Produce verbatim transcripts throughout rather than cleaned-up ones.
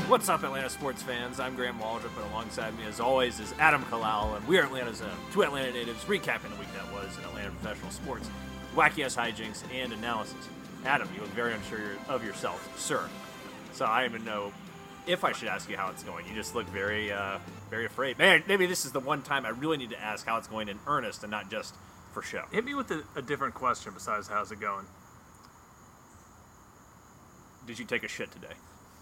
What's up, Atlanta sports fans? I'm Graham Waldrop, and alongside me, as always, is Adam Kalal, and we are Atlanta Zone, two Atlanta natives recapping the week that was in Atlanta professional sports, wacky-ass hijinks, and analysis. Adam, you look very unsure of yourself, sir. So I don't even know if I should ask you how it's going. You just look very, uh, very afraid. Man, maybe this is the one time I really need to ask how it's going in earnest and not just for show. Hit me with a, a different question besides how's it going. Did you take a shit today?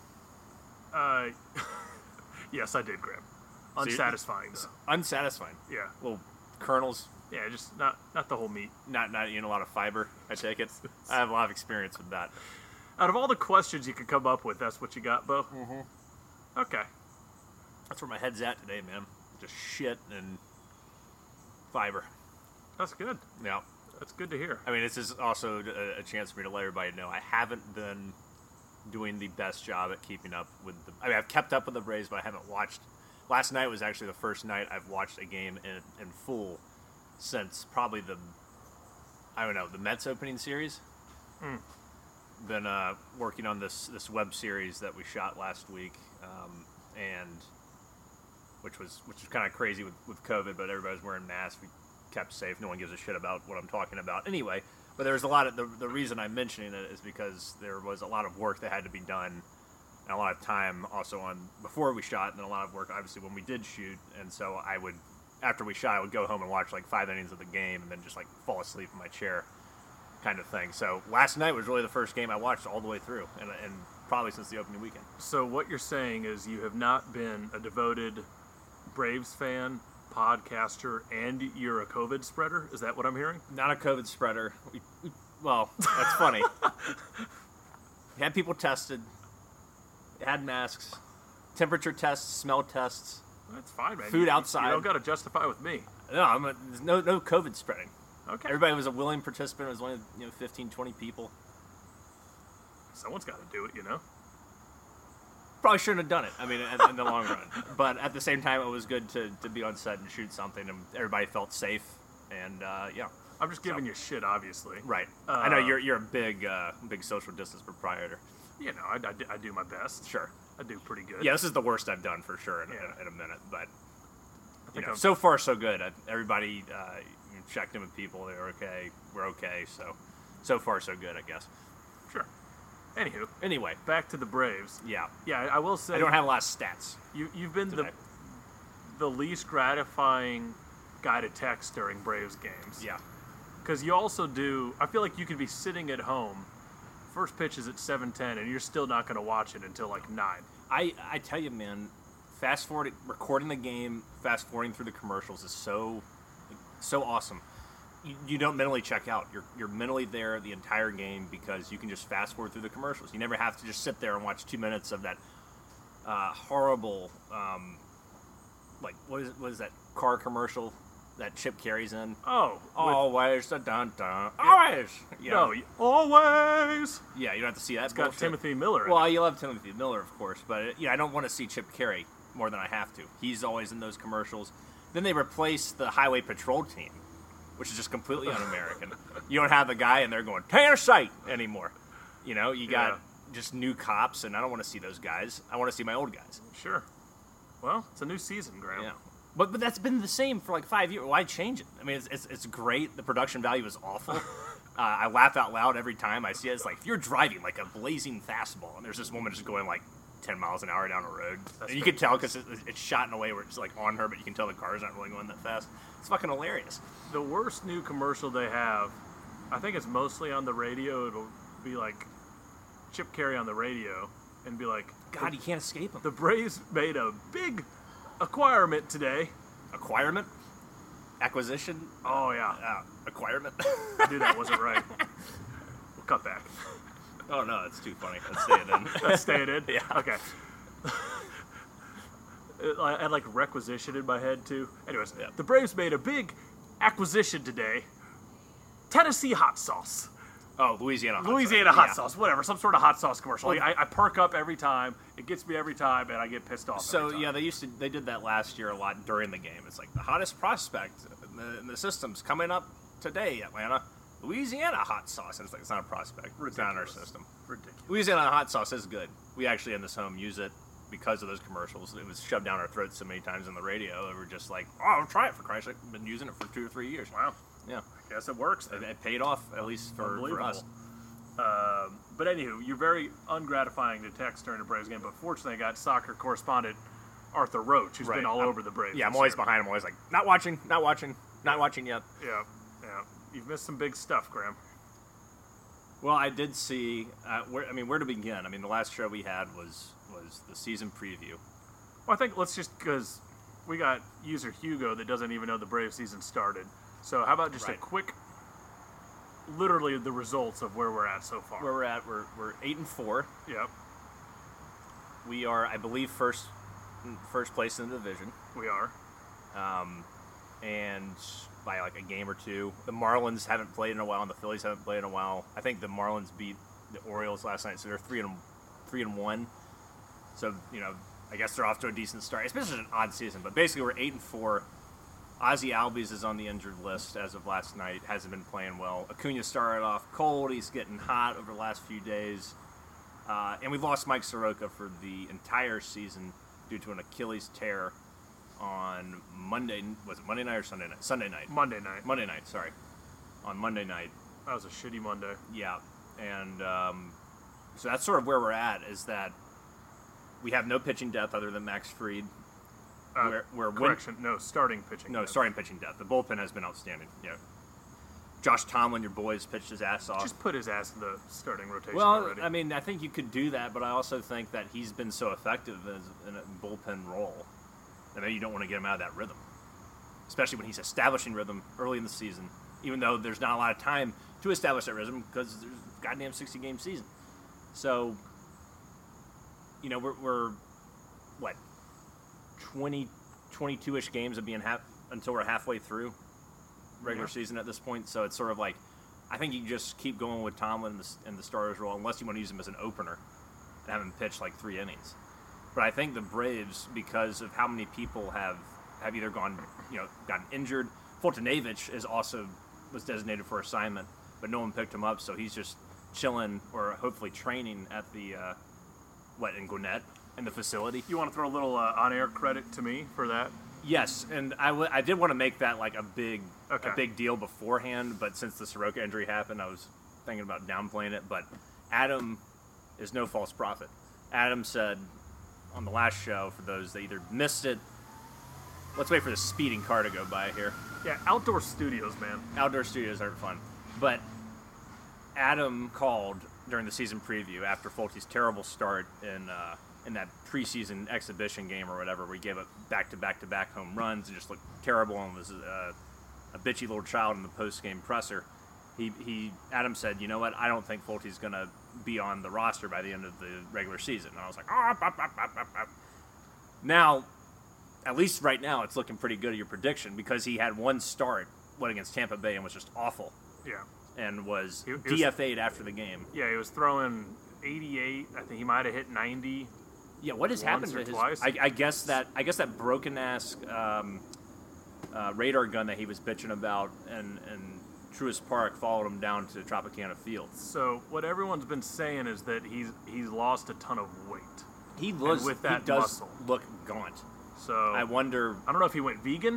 Uh, yes, I did, Graham. So Unsatisfying, though. Unsatisfying. Yeah. Little kernels. Yeah, just not not the whole meat. Not not eating a lot of fiber, I take it. I have a lot of experience with that. Out of all the questions you could come up with, that's what you got, Bo? Mm-hmm. Okay. That's where my head's at today, man. Just shit and fiber. That's good. Yeah. That's good to hear. I mean, this is also a, a chance for me to let everybody know I haven't been doing the best job at keeping up with the... I mean, I've kept up with the Braves, but I haven't watched... Last night was actually the first night I've watched a game in, in full since probably the... I don't know, the Mets opening series. Mm. Been uh, working on this this web series that we shot last week, um, and which was which was kind of crazy with, with COVID, but everybody's wearing masks. We kept safe. No one gives a shit about what I'm talking about. Anyway, but there's a lot of... The, the reason I'm mentioning it is because there was a lot of work that had to be done, and a lot of time also on before we shot, and then a lot of work obviously when we did shoot. And so I would, after we shot, I would go home and watch like five innings of the game, and then just like fall asleep in my chair, kind of thing. So last night was really the first game I watched all the way through, and, and probably since the opening weekend. So what you're saying is you have not been a devoted Braves fan, podcaster, and you're a COVID spreader? Is that what I'm hearing? Not a COVID spreader. We, we, well, that's funny. We had people tested. They had masks. Temperature tests, smell tests. That's fine, man. Food you, outside. You don't got to justify with me. No, I'm a, there's no no COVID spreading. Okay. Everybody was a willing participant. It was only you know fifteen, twenty people. Someone's got to do it, you know? Probably shouldn't have done it. I mean, in, in the long run. But at the same time, it was good to, to be on set and shoot something, and everybody felt safe. And uh, yeah, I'm just giving So- you shit, obviously. right. Uh, I know you're you're a big uh, big social distance proprietor. You know, I, I, do, I do my best. Sure. I do pretty good. Yeah, this is the worst I've done for sure in, Yeah. in, in a minute. But I you think know, I'm, so far so good. I, everybody uh, checked in with people. They're okay. We're okay. So so far so good, I guess. Sure. Anywho, Anyway, back to the Braves. yeah. Yeah, I I will say I don't have a lot of stats you you've been the today. the least gratifying guy to text during Braves games. Yeah. Because you also do. I feel like you could be sitting at home. First pitch is at seven ten, and you're still not going to watch it until like nine. I, I tell you, man, fast forward, recording the game, fast forwarding through the commercials is so, so awesome. You, you don't mentally check out. You're you're mentally there the entire game because you can just fast forward through the commercials. You never have to just sit there and watch two minutes of that uh, horrible, um, like what is it, what is that car commercial that Chip Carey's in? Oh, with- Always the dun dun. Always. You know, no, you- always. yeah, you don't have to see that. It's got bullshit. Timothy Miller. in Well, it. you love Timothy Miller, of course, but uh, yeah, I don't want to see Chip Carey more than I have to. He's always in those commercials. Then they replace the Highway Patrol team, which is just completely un-American. You don't have the guy in there going "Tanner Sight" anymore. You know, you got Yeah. just new cops, and I don't want to see those guys. I want to see my old guys. Sure. Well, it's a new season, Graham. Yeah. But but that's been the same for like five years. Why change it? I mean, it's it's, it's great. The production value is awful. uh, I laugh out loud every time I see it. It's like if you're driving like a blazing fastball, and there's this woman just going like ten miles an hour down a road, That's and you can tell because it, it's shot in a way where it's like on her, but you can tell the car's not really going that fast. It's fucking hilarious. The worst new commercial they have, I think it's mostly on the radio. It'll be like Chip Carey on the radio and be like, God, you can't escape them. the Braves made a big acquirement today. Acquirement, acquisition, Oh, yeah. uh, acquirement. I knew that wasn't right. We'll cut back. Oh no, it's too funny. Let's say it then. Let's stay it in? Yeah. Okay. I had like requisition in my head, too. Anyways, Yeah. the Braves made a big acquisition today. Tennessee hot sauce. Oh, Louisiana hot sauce. Louisiana hot Yeah. sauce, whatever, some sort of hot sauce commercial. Well- Like, I, I perk up every time. It gets me every time, and I get pissed off. So every time. yeah, they used to they did that last year a lot during the game. It's like the hottest prospect in the, in the system's coming up today, Atlanta. Louisiana hot sauce. And it's like it's not a prospect. It's not in our Ridiculous. system. Ridiculous. Louisiana hot sauce is good. We actually in this home use it because of those commercials. It was shoved down our throats so many times on the radio. And we're just like, oh, I'll try it for Christ's sake. I've been using it for two or three years. Wow. Yeah. I guess it works. It, it paid off, at least for, for us. Um, but anywho, you're very ungratifying to text during the Braves game, but fortunately I got soccer correspondent Arthur Roach, who's Right. been all I'm- over the Braves. Yeah, I'm this always year. behind him. I'm always like, not watching, not watching, not watching yet. Yeah, yeah. You've missed some big stuff, Graham. Well, I did see. Uh, where I mean, where to begin? I mean, the last show we had was was the season preview. Well, I think let's just, because we got user Hugo that doesn't even know the Braves season started. So how about just Right. a quick, literally the results of where we're at so far. Where we're at, we're we're eight and four. Yep, We are, I believe, first first place in the division, we are. um, and by like a game or two. The Marlins haven't played in a while, and the Phillies haven't played in a while. I think the Marlins beat the Orioles last night, so they're three and three and one. So you know, I guess they're off to a decent start. It's been such an odd season, but basically we're eight and four. Ozzy Albies is on the injured list as of last night. Hasn't been playing well. Acuna started off cold. He's getting hot over the last few days. Uh, and we've lost Mike Soroka for the entire season due to an Achilles tear on Monday. Was it Monday night or Sunday night? Sunday night. Monday night. Monday night, sorry. On Monday night. That was a shitty Monday. Yeah. And um, so that's sort of where we're at, is that we have no pitching depth other than Max Fried. Uh, We're- we're win- correction, no, starting pitching. No, depth. starting pitching depth. The bullpen has been outstanding. Yeah. Josh Tomlin, your boy, has pitched his ass off. Just put his ass in the starting rotation Well, already. I mean, I think you could do that, but I also think that he's been so effective as in a bullpen role that maybe you don't want to get him out of that rhythm, especially when he's establishing rhythm early in the season, even though there's not a lot of time to establish that rhythm because there's a goddamn sixty-game season. So, you know, we're, we're what, twenty, twenty-two-ish games of being half until we're halfway through regular Yeah. season at this point. So it's sort of like, I think you can just keep going with Tomlin in the, in the starter's role, unless you want to use him as an opener and have him pitch like three innings. But I think the Braves, because of how many people have, have either gone, you know, gotten injured. Fultonavich is also was designated for assignment, but no one picked him up, so he's just chilling or hopefully training at the uh, what in Gwinnett in the facility. you want to throw a little uh, on-air credit to me for that? Yes, and I, w- I did want to make that like a big Okay. a big deal beforehand, but since the Soroka injury happened, I was thinking about downplaying it. But Adam is no false prophet. Adam said on the last show, for those that either missed it, let's wait for the speeding car to go by here. Yeah, outdoor studios, man. Outdoor studios aren't fun. But Adam called during the season preview after Fult's terrible start in uh, in that preseason exhibition game or whatever, where he gave up back-to-back-to-back home runs and just looked terrible and was uh, a bitchy little child in the post-game presser. He, he Adam said, you know what, I don't think Fult's going to be on the roster by the end of the regular season. And I was like, ah, bop, bop, bop, bop, bop. Now, at least right now, it's looking pretty good at your prediction, because he had one start, what, against Tampa Bay, and was just awful, Yeah. and was He- he was- D F A'd after the game. Yeah, he was throwing eighty-eight. I think he might have hit ninety. Yeah, what has Once happened or to his? twice? I, I guess that I guess that broken ass um, uh, radar gun that he was bitching about in, in Truist Park followed him down to Tropicana Field. So what everyone's been saying is that he's he's lost a ton of weight. He looks with that he does muscle. look gaunt. So I wonder. I don't know if he went vegan.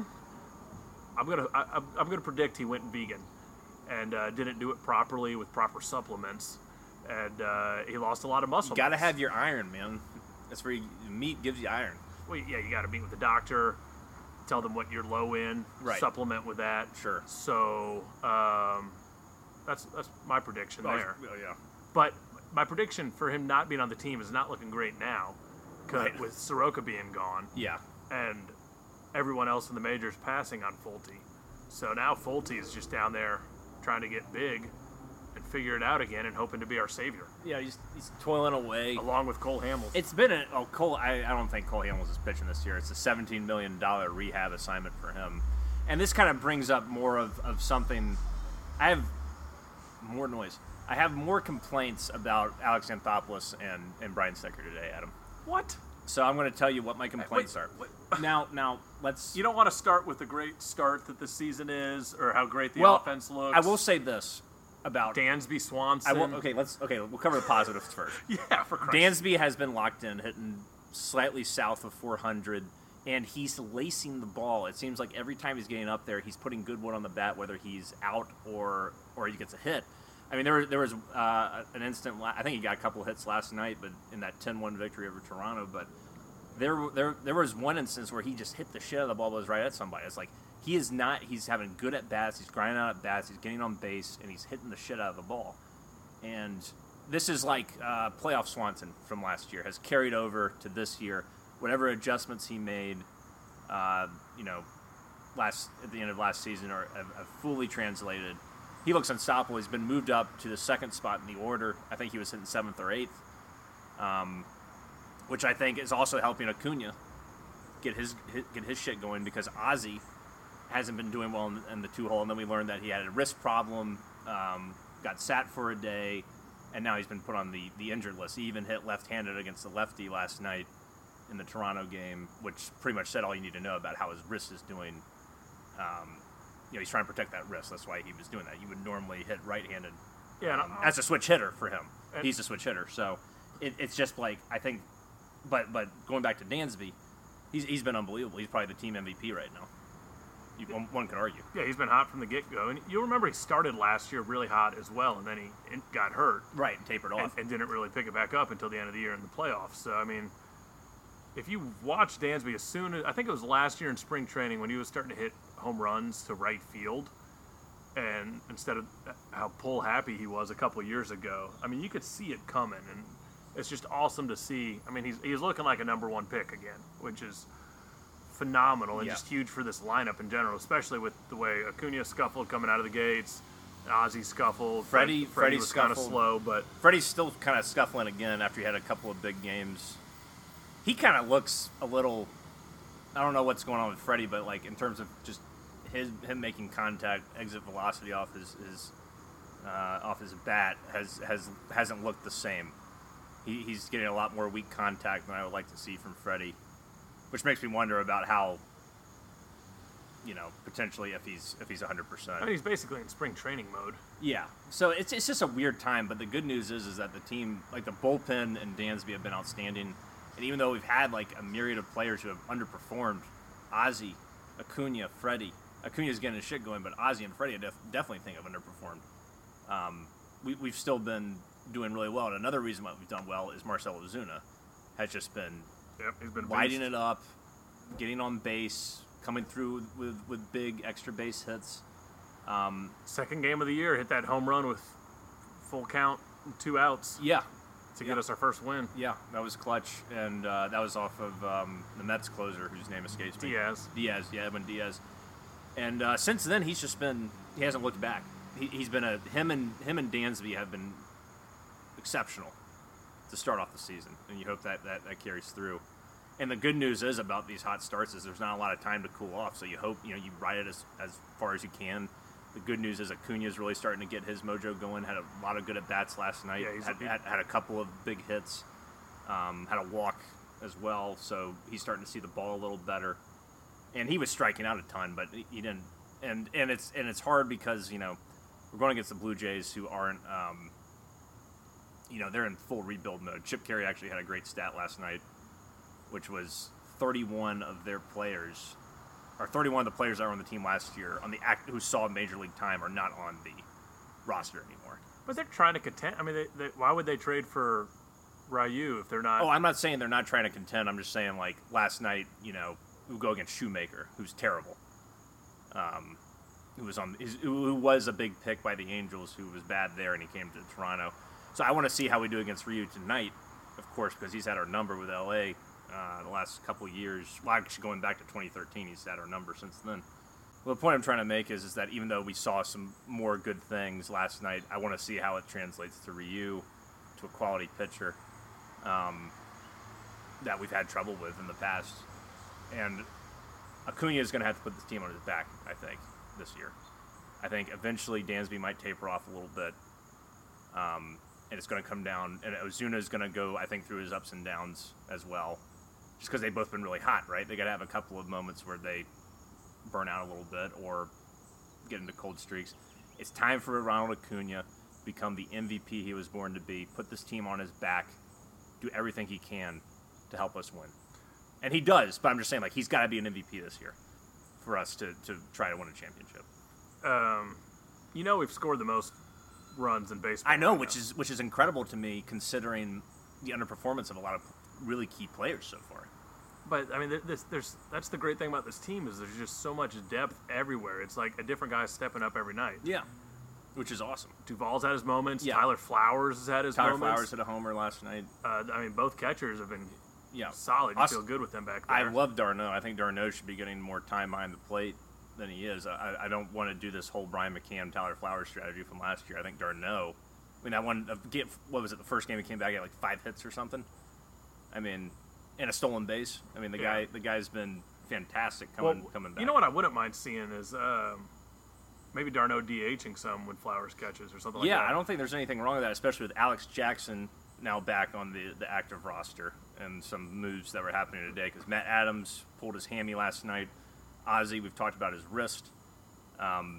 I'm gonna I, I'm- I'm gonna predict he went vegan, and uh, didn't do it properly with proper supplements, and uh, he lost a lot of muscle. You got to mass. have your iron, man. That's where you, meat gives you iron. Well, yeah, you got to meet with the doctor, tell them what you're low in, Right. supplement with that. Sure. So um, that's that's my prediction there. Oh yeah. But my prediction for him not being on the team is not looking great now, 'cause Right. with Soroka being gone Yeah. and everyone else in the majors passing on Fulte. So now Fulte is just down there trying to get big and figure it out again and hoping to be our savior, Yeah. He's, he's toiling away. along with Cole Hamels. It's been a oh Cole. I, I don't think Cole Hamels is pitching this year. It's a seventeen million dollar rehab assignment for him, and this kind of brings up more of, of something. I have more noise. I have more complaints about Alex Anthopoulos and, and Brian Stecker today, Adam. What? So I'm going to tell you what my complaints Wait, are. wait. Now, now let's. You don't want to start with the great start that the season is, or how great the well, offense looks. I will say this about Dansby Swanson. I will. Okay, let's. Okay, we'll cover the positives first. Yeah, for Christ's Dansby has been locked in, hitting slightly south of four hundred, and he's lacing the ball. It seems like every time he's getting up there, he's putting good wood on the bat, whether he's out or or he gets a hit. I mean, there, there was uh, an instant, I think he got a couple of hits last night, but in that ten one victory over Toronto, but there there there was one instance where he just hit the shit out of the ball, but it was right at somebody. It's like, he is not, he's having good at bats, he's grinding out at bats, he's getting on base, and he's hitting the shit out of the ball. And this is like uh, playoff Swanson from last year, has carried over to this year. Whatever adjustments he made, uh, you know, last at the end of last season are have, have fully translated. He looks unstoppable. He's been moved up to the second spot in the order. I think he was hitting seventh or eighth, um, which I think is also helping Acuna get his get his shit going, because Ozzie hasn't been doing well in, in the two hole, and then we learned that he had a wrist problem, um, got sat for a day, and now he's been put on the, the injured list. He even hit left-handed against the lefty last night in the Toronto game, which pretty much said all you need to know about how his wrist is doing. Um, you know, he's trying to protect that wrist. That's why he was doing that. You would normally hit right-handed. Yeah, um, as a switch hitter for him. And, He's a switch hitter. So it, it's just like, I think, but but going back to Dansby, he's he's been unbelievable. He's probably the team M V P right now. You, one, one could argue. Yeah, he's been hot from the get-go. And you'll remember he started last year really hot as well, and then he got hurt. Right, and tapered and, off. and didn't really pick it back up until the end of the year in the playoffs. So, I mean, if you watch Dansby, as soon as, I think it was last year in spring training when he was starting to hit home runs to right field, and instead of how pull happy he was a couple of years ago, I mean, you could see it coming, and it's just awesome to see. I mean, he's he's looking like a number one pick again, which is phenomenal and yeah. just huge for this lineup in general, especially with the way Acuna scuffled coming out of the gates, Ozzie scuffled, Freddie, Freddie, Freddie was kind of scuffled. slow, but Freddie's still kind of scuffling again after he had a couple of big games. He kind of looks a little, I don't know what's going on with Freddie, but like in terms of just his him making contact, exit velocity off his, his uh, off his bat has has hasn't looked the same. He, he's getting a lot more weak contact than I would like to see from Freddie, which makes me wonder about how, you know, potentially if he's if he's one hundred percent. I mean, he's basically in spring training mode. Yeah, so it's it's just a weird time, but the good news is is that the team, like the bullpen and Dansby, have been outstanding. And even though we've had like a myriad of players who have underperformed, Ozzie, Acuna, Freddie, Acuna's getting his shit going, but Ozzie and Freddie I def- definitely think have underperformed. Um, we, we've still been doing really well, and another reason why we've done well is Marcell Ozuna has just been Yep, he's been lighting beast. it up, getting on base, coming through with, with big extra base hits. Um, Second game of the year, hit that home run with full count, two outs yeah, to get us our first win. yeah, that was clutch, and uh, that was off of um, the Mets closer, whose name escapes me. Diaz. Diaz, yeah, Edwin Diaz. And uh, since then, he's just been, he hasn't looked back. He, he's been a, him and him and Dansby have been exceptional to start off the season, and you hope that, that that carries through. And the good news is about these hot starts is there's not a lot of time to cool off, so you hope, you know, you ride it as, as far as you can. The good news is Acuna's really starting to get his mojo going, had a lot of good at-bats last night, Yeah, he's- had, had, had a couple of big hits, um, had a walk as well, so he's starting to see the ball a little better. And he was striking out a ton, but he didn't. And, and it's and it's hard because, you know, we're going against the Blue Jays, who aren't, um, you know, they're in full rebuild mode. Chip Carey actually had a great stat last night, which was thirty-one of their players, or thirty-one of the players that were on the team last year, on the act who saw major league time, are not on the roster anymore. But they're trying to contend. I mean, they, they, why would they trade for Ryu if they're not? Oh, I'm not saying they're not trying to contend. I'm just saying, like, last night, you know, we go against Shoemaker, who's terrible. Um, who was on, who was a big pick by the Angels, who was bad there, and he came to Toronto. So I want to see how we do against Ryu tonight, of course, because he's had our number with L A uh, the last couple of years. Well, actually, going back to twenty thirteen, he's had our number since then. Well, the point I'm trying to make is, is that even though we saw some more good things last night, I want to see how it translates to Ryu, to a quality pitcher um, that we've had trouble with in the past. And Acuna is going to have to put this team on his back, I think, this year. I think eventually Dansby might taper off a little bit. Um, and it's going to come down. And Ozuna is going to go, I think, through his ups and downs as well. Just because they've both been really hot, right? They got to have a couple of moments where they burn out a little bit or get into cold streaks. It's time for Ronald Acuna to become the M V P he was born to be. Put this team on his back. Do everything he can to to help us win. And he does, but I'm just saying, like, he's got to be an M V P this year for us to, to try to win a championship. Um, you know we've scored the most runs in baseball. I know, right which now. is which is incredible to me considering the underperformance of a lot of really key players so far. But I mean, there- there's, there's that's the great thing about this team is there's just so much depth everywhere. It's like a different guy stepping up every night. Yeah, which is awesome. Duvall's had his moments. Yeah. Tyler Flowers has had his Tyler moments. Flowers hit a homer last night. Uh, I mean, both catchers have been Yeah, solid. You Us- feel good with them back there. I love Darno. I think Darno should be getting more time behind the plate than he is. I, I don't want to do this whole Brian McCann, Tyler Flowers strategy from last year. I think Darno. I mean, I won. Get what was it? The first game he came back, he had like five hits or something. I mean, and a stolen base. I mean, the Yeah. guy, the guy's been fantastic coming well, coming back. you know what I wouldn't mind seeing is um, maybe Darno DHing some when Flowers catches or something like yeah, that. I don't think there's anything wrong with that, especially with Alex Jackson now back on the, the active roster and some moves that were happening today. Because Matt Adams pulled his hammy last night. Ozzie, we've talked about his wrist. Um,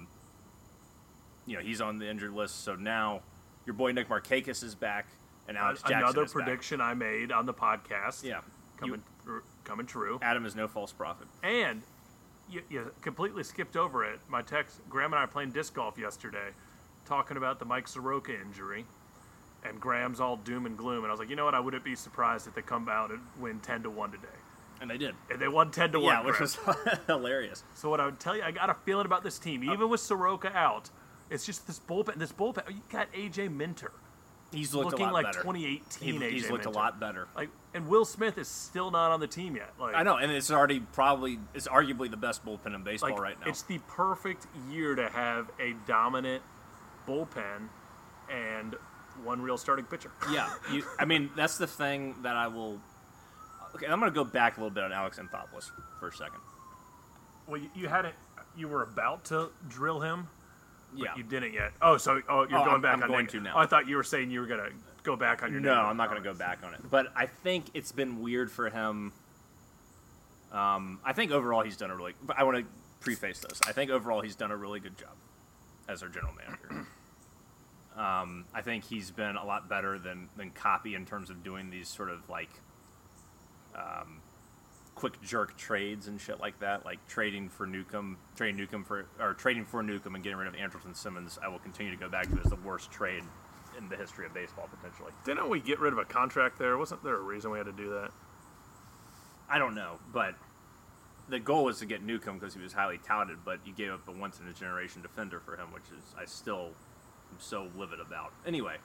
you know, he's on the injured list. So now your boy Nick Markakis is back, and Alex Jackson Another is back. prediction I made on the podcast. Yeah, coming thr- coming true. Adam is no false prophet. And you, you completely skipped over it. My text, Graham and I were playing disc golf yesterday, talking about the Mike Soroka injury, and Graham's all doom and gloom. And I was like, you know what? I wouldn't be surprised if they come out and win ten to one today. And they did. And they won ten to one. Yeah, which Graham. was hilarious. So what I would tell you, I got a feeling about this team. Even with Soroka out, it's just this bullpen. This bullpen. You got A J Minter He's looked looking a lot like better. twenty He, eighteen. A J he's looked Minter. a lot better. Like, and Will Smith is still not on the team yet. Like, I know, and it's already probably it's arguably the best bullpen in baseball like, right now. It's the perfect year to have a dominant bullpen and one real starting pitcher. Yeah, you, I mean that's the thing that I will. Okay, I'm going to go back a little bit on Alex Anthopoulos for a second. Well, you, you had it. You were about to drill him, but Yeah, you didn't yet. Oh, so oh, you're Oh, going I'm- back I'm on going neg- to now. Oh, I thought you were saying you were going to go back on your. no, negative I'm not going to go comments. back on it. But I think it's been weird for him. Um, I think overall he's done a really. But I want to preface this. I think overall he's done a really good job as our general manager. um, I think he's been a lot better than than Copy in terms of doing these sort of like. Um, quick jerk trades and shit like that, like trading for Newcomb, trading Newcomb for, or trading for Newcomb and getting rid of Andrelton Simmons. I will continue to go back to as the worst trade in the history of baseball potentially. Didn't we get rid of a contract there? Wasn't there a reason we had to do that? I don't know, but the goal was to get Newcomb because he was highly touted, but you gave up a once in a generation defender for him, which is I still am so livid about. Anyway,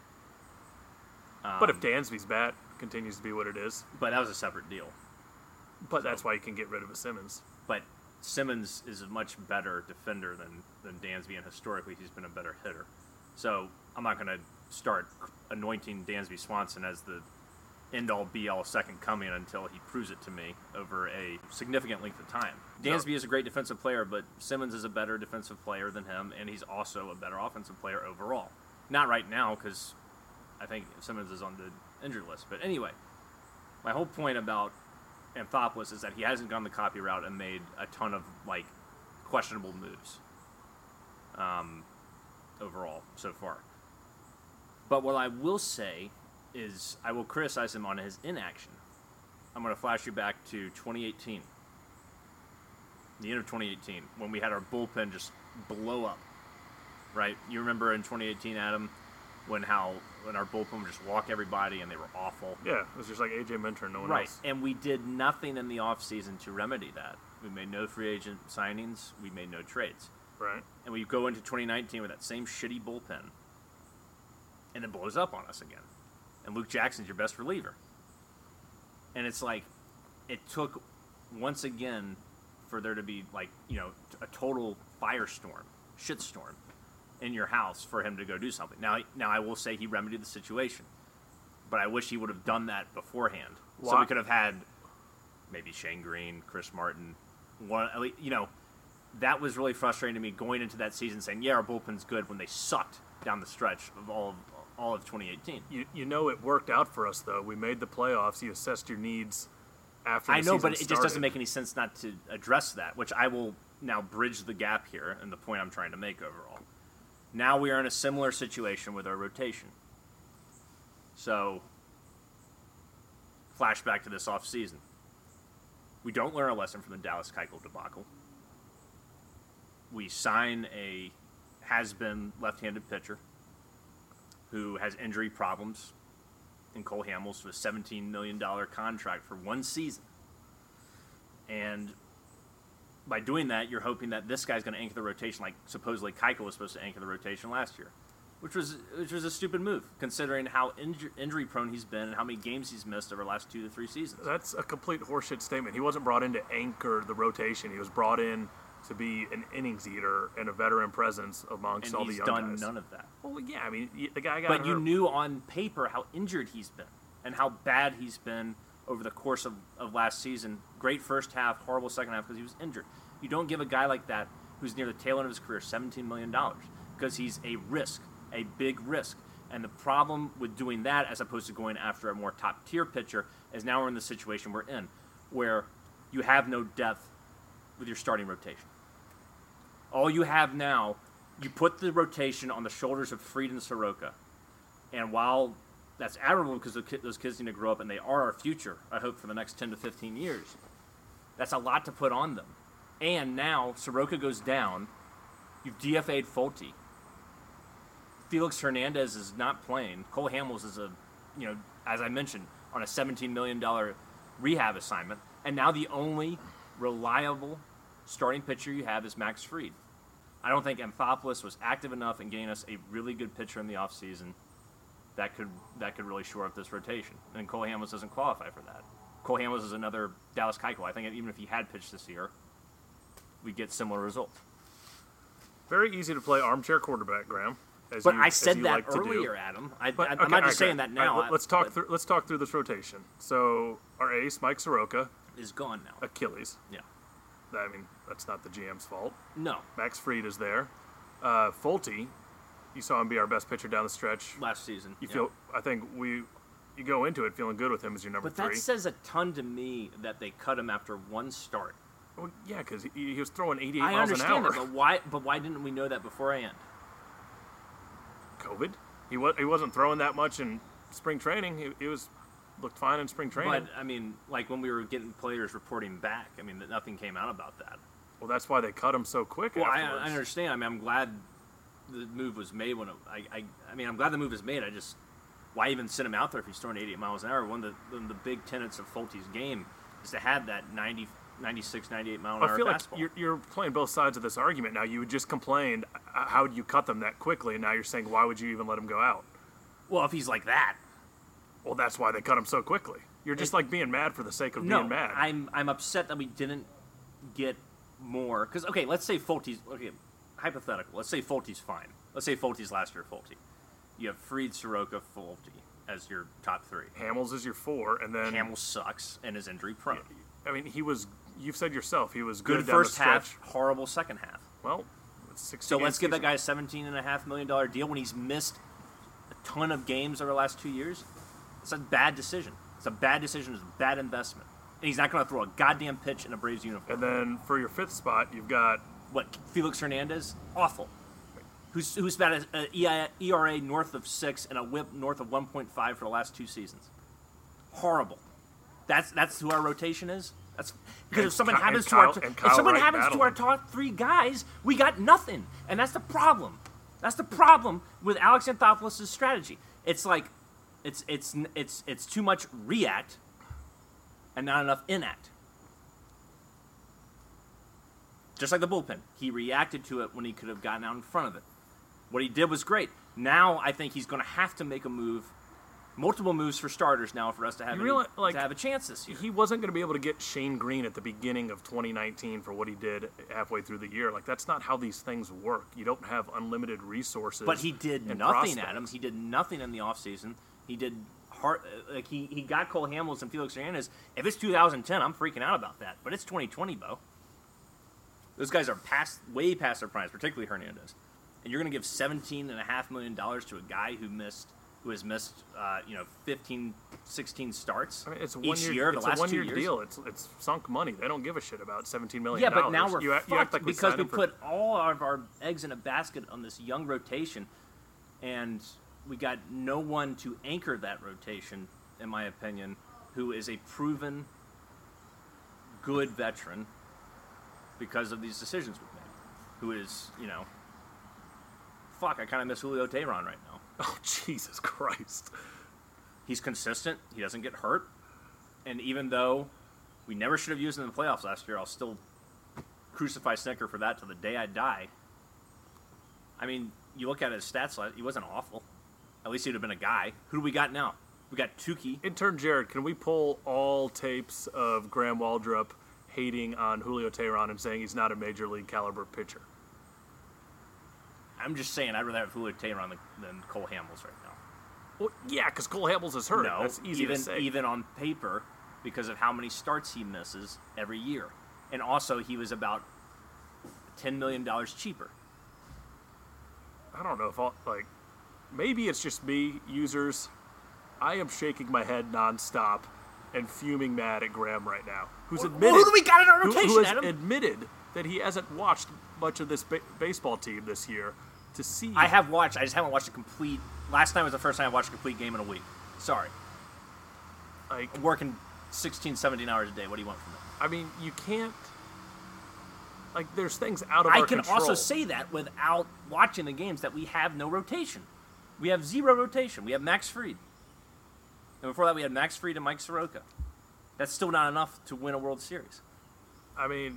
um, But if Dansby's bat continues to be what it is, but that was a separate deal. but that's why you can get rid of a Simmons. But Simmons is a much better defender than, than Dansby, and historically he's been a better hitter. So I'm not going to start anointing Dansby Swanson as the end-all, be-all second coming until he proves it to me over a significant length of time. Dansby is a great defensive player, but Simmons is a better defensive player than him, and he's also a better offensive player overall. Not right now, because I think Simmons is on the injured list. But anyway, my whole point about Anthopoulos is that he hasn't gone the copy route and made a ton of like questionable moves um, overall so far. But what I will say is I will criticize him on his inaction. I'm going to flash you back to twenty eighteen, the end of twenty eighteen, when we had our bullpen just blow up. Right? You remember in twenty eighteen, Adam, when how when our bullpen would just walk everybody and they were awful. Yeah, it was just like A J Minter and no one Right, else. and we did nothing in the offseason to remedy that. We made no free agent signings. We made no trades. Right. And we go into twenty nineteen with that same shitty bullpen, and it blows up on us again. And Luke Jackson's your best reliever. And it's like, it took, once again, for there to be, like, you know, a total firestorm, shitstorm in your house for him to go do something. Now, now I will say he remedied the situation, but I wish he would have done that beforehand. So Why- we could have had maybe Shane Green, Chris Martin, one, at least, you know, that was really frustrating to me going into that season saying, yeah, our bullpen's good when they sucked down the stretch of all of, all of twenty eighteen. You you know it worked out for us though. We made the playoffs. You assessed your needs after the I know, season but it just started. doesn't make any sense not to address that, which I will now bridge the gap here and the point I'm trying to make overall. Now we are in a similar situation with our rotation. So, flashback to this offseason. We don't learn a lesson from the Dallas Keuchel debacle. We sign a has-been left-handed pitcher who has injury problems in Cole Hamels for a seventeen million dollars contract for one season. And by doing that, you're hoping that this guy's going to anchor the rotation like supposedly Keuchel was supposed to anchor the rotation last year, which was which was a stupid move, considering how inju- injury-prone he's been and how many games he's missed over the last two to three seasons. That's a complete horseshit statement. He wasn't brought in to anchor the rotation. He was brought in to be an innings eater and a veteran presence amongst and all the he's young done guys. none of that. Well, yeah, I mean, y- the guy got But hurt. you knew on paper how injured he's been and how bad he's been over the course of, of last season. Great first half, horrible second half because he was injured. You don't give a guy like that who's near the tail end of his career seventeen million dollars because he's a risk, a big risk. And the problem with doing that as opposed to going after a more top-tier pitcher is now we're in the situation we're in where you have no depth with your starting rotation. All you have now, you put the rotation on the shoulders of Fried and Soroka. And while that's admirable because those kids need to grow up and they are our future, I hope, for the next ten to fifteen years, that's a lot to put on them. And now Soroka goes down. You've D F A'd Fulte. Felix Hernandez is not playing. Cole Hamels is a, you know, as I mentioned, on a seventeen million dollars rehab assignment. And now the only reliable starting pitcher you have is Max Fried. I don't think Anthopoulos was active enough in getting us a really good pitcher in the offseason that could that could really shore up this rotation. And Cole Hamels doesn't qualify for that. Cole Hamels is another Dallas Keuchel. I think even if he had pitched this year, we'd get similar results. Very easy to play armchair quarterback, Graham. As But you, I as said you that like to do. earlier, Adam. I, But, I, okay, I'm not just okay. saying that All now. right, let's talk but through. Let's talk through this rotation. So our ace, Mike Soroka, is gone now. Achilles. Yeah. I mean, that's not the G M's fault. No. Max Fried is there. Uh, Fulte, you saw him be our best pitcher down the stretch. Last season. You yeah. feel? I think we. You go into it feeling good with him as your number But three. that says a ton to me that they cut him after one start. Well, yeah, because he, he was throwing eighty-eight I miles an understand hour. it, but why? But why didn't we know that beforehand? COVID. He was he wasn't throwing that much in spring training. He, he was looked fine in spring training. But I mean, like when we were getting players reporting back, I mean, nothing came out about that. Well, that's why they cut him so quick. Well, I, afterwards. I understand. I mean, I'm glad the move was made. When it, I, I, I mean, I'm glad the move was made. I just, why even send him out there if he's throwing eighty-eight miles an hour? One of the, one of the big tenets of Fulte's game is to have that ninety, ninety-six, ninety-eight mile an hour I feel fastball. like you're, you're playing both sides of this argument now. You had just complained, uh, how did you cut them that quickly? And now you're saying, why would you even let him go out? Well, if he's like that, Well, that's why they cut him so quickly. You're just It- like being mad for the sake of no, being mad. I'm I'm upset that we didn't get more. Because okay, let's say Fulte's okay, hypothetical. Let's say Fulte's fine. Let's say Fulte's last year. Fulte, you have Fried, Soroka, Fulte as your top three. Hamels is your four, and then Hamill sucks and is injury prone. I mean, he was. You've said yourself he was Good, good, down the first stretch. half, horrible second half. Well, it's sixty So game let's give that season. guy a seventeen and a half million dollar deal when he's missed a ton of games over the last two years. It's a bad decision. It's a bad decision. It's a bad investment. And he's not going to throw a goddamn pitch in a Braves uniform. And then for your fifth spot, you've got What, Felix Hernandez? Awful. Who's who's had an E R A north of six and a WHIP north of one point five for the last two seasons. Horrible. That's that's who our rotation is. That's because And if something Ky- happens and to our Kyle- and if Kyle something Wright happens to our battling. top three guys, we got nothing, and that's the problem. That's the problem with Alex Anthopoulos' strategy. It's like it's it's it's it's too much react and not enough enact. Just like the bullpen, he reacted to it when he could have gotten out in front of it. What he did was great. Now I think he's going to have to make a move, multiple moves for starters now for us to have You any- realize, like, to have a chance this year. he wasn't going to be able to get Shane Green at the beginning of twenty nineteen for what he did halfway through the year. Like, that's not how these things work. You don't have unlimited resources. But he did and nothing, prospects. Adam. He did nothing in the offseason. He did hard, uh, like he, he got Cole Hamels and Felix Hernandez. If it's two thousand ten, I'm freaking out about that. But it's twenty twenty, Bo. Those guys are past, way past their primes, particularly Hernandez. And you're going to give seventeen and a half million dollars to a guy who missed, who has missed, uh, you know, fifteen, sixteen starts I mean, it's a each one-year, year. The it's last a one-year two years. deal. It's it's sunk money. They don't give a shit about seventeen million Yeah, dollars. but now we're you, act- fucked you act like we because signed we him for- put all of our eggs in a basket on this young rotation, and we got no one to anchor that rotation, in my opinion, who is a proven good veteran because of these decisions we've made. Who is, you know, fuck, I kind of miss Julio Teheran right now. Oh, Jesus Christ. He's consistent. He doesn't get hurt. And even though we never should have used him in the playoffs last year, I'll still crucify Snicker for that till the day I die. I mean, you look at his stats, he wasn't awful. At least he'd have been a guy. Who do we got now? We got Tukey. Intern Jared, can we pull all tapes of Graham Waldrop hating on Julio Teheran and saying he's not a major league caliber pitcher? I'm just saying I'd rather have Julio Teheran than, than Cole Hamels right now. Well, yeah, because Cole Hamels is hurt. No, That's easy even, to say. even on paper, because of how many starts he misses every year. And also, he was about ten million dollars cheaper. I don't know if I'll, like, maybe it's just me, users. I am shaking my head nonstop and fuming mad at Graham right now, who's Well, admitted who do we got in our who- rotation, who has Adam? admitted that he hasn't watched much of this ba- baseball team this year to see. I have watched. I just haven't watched a complete. Last night was the first time I watched a complete game in a week. Sorry. like. I'm working sixteen, seventeen hours a day. What do you want from me? I mean, you can't. Like, there's things out of I our can control. also say that without watching the games that we have no rotation. We have zero rotation. We have Max Fried. And before that, we had Max Fried and Mike Soroka. That's still not enough to win a World Series. I mean,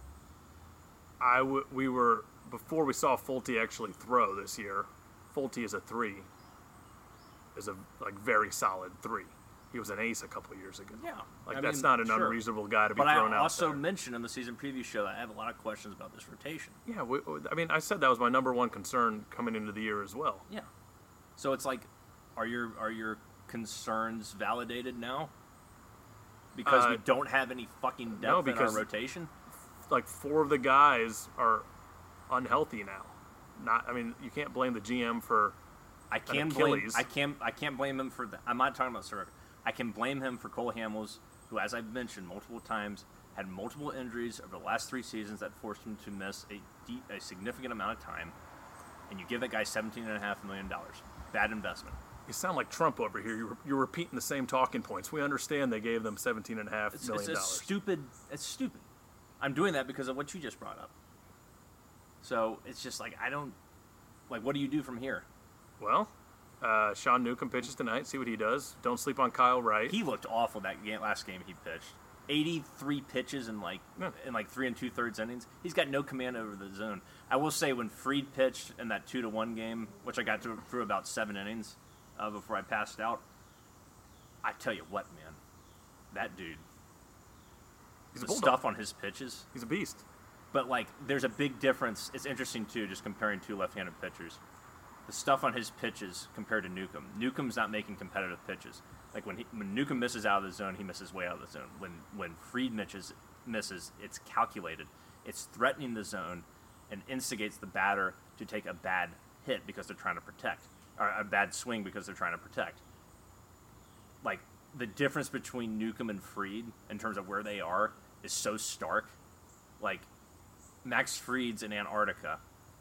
I w- we were before we saw Fulte actually throw this year. Fulte is a three, is a like very solid three. He was an ace a couple of years ago. Yeah, like I that's mean, not an sure. unreasonable guy to be But thrown I out also there. mentioned in the season preview show that I have a lot of questions about this rotation. Yeah, we, I mean, I said that was my number one concern coming into the year as well. Yeah. So it's like, are your are your concerns validated now? Because Uh, we don't have any fucking depth no, in because- our rotation? Like four of the guys are unhealthy now. Not, I mean, you can't blame the G M for. I can blame. Achilles. I can't. I can't blame him for. The, I'm not talking about Soroka. I can blame him for Cole Hamels, who, as I've mentioned multiple times, had multiple injuries over the last three seasons that forced him to miss a deep, a significant amount of time. And you give that guy seventeen and a half million dollars. Bad investment. You sound like Trump over here. You're, you're repeating the same talking points. We understand they gave them seventeen and a half It's, million it's a dollars. stupid. It's stupid. I'm doing that because of what you just brought up. So it's just like I don't. Like, what do you do from here? Well, uh, Sean Newcomb pitches tonight. See what he does. Don't sleep on Kyle Wright. He looked awful that game, last game he pitched. eighty-three pitches in like Yeah. in like three and two thirds innings. He's got no command over the zone. I will say when Fried pitched in that two to one game, which I got to, through about seven innings uh, before I passed out. I tell you what, man, that dude. He's a The bulldog. stuff on his pitches. He's a beast. But, like, there's a big difference. It's interesting, too, just comparing two left-handed pitchers. The stuff on his pitches compared to Newcomb. Newcomb's not making competitive pitches. Like, when, he, when Newcomb misses out of the zone, he misses way out of the zone. When when Fried misses, misses, it's calculated. It's threatening the zone and instigates the batter to take a bad hit because they're trying to protect. Or a bad swing because they're trying to protect. Like, the difference between Newcomb and Fried in terms of where they are is so stark. Like, Max Fried's in Antarctica.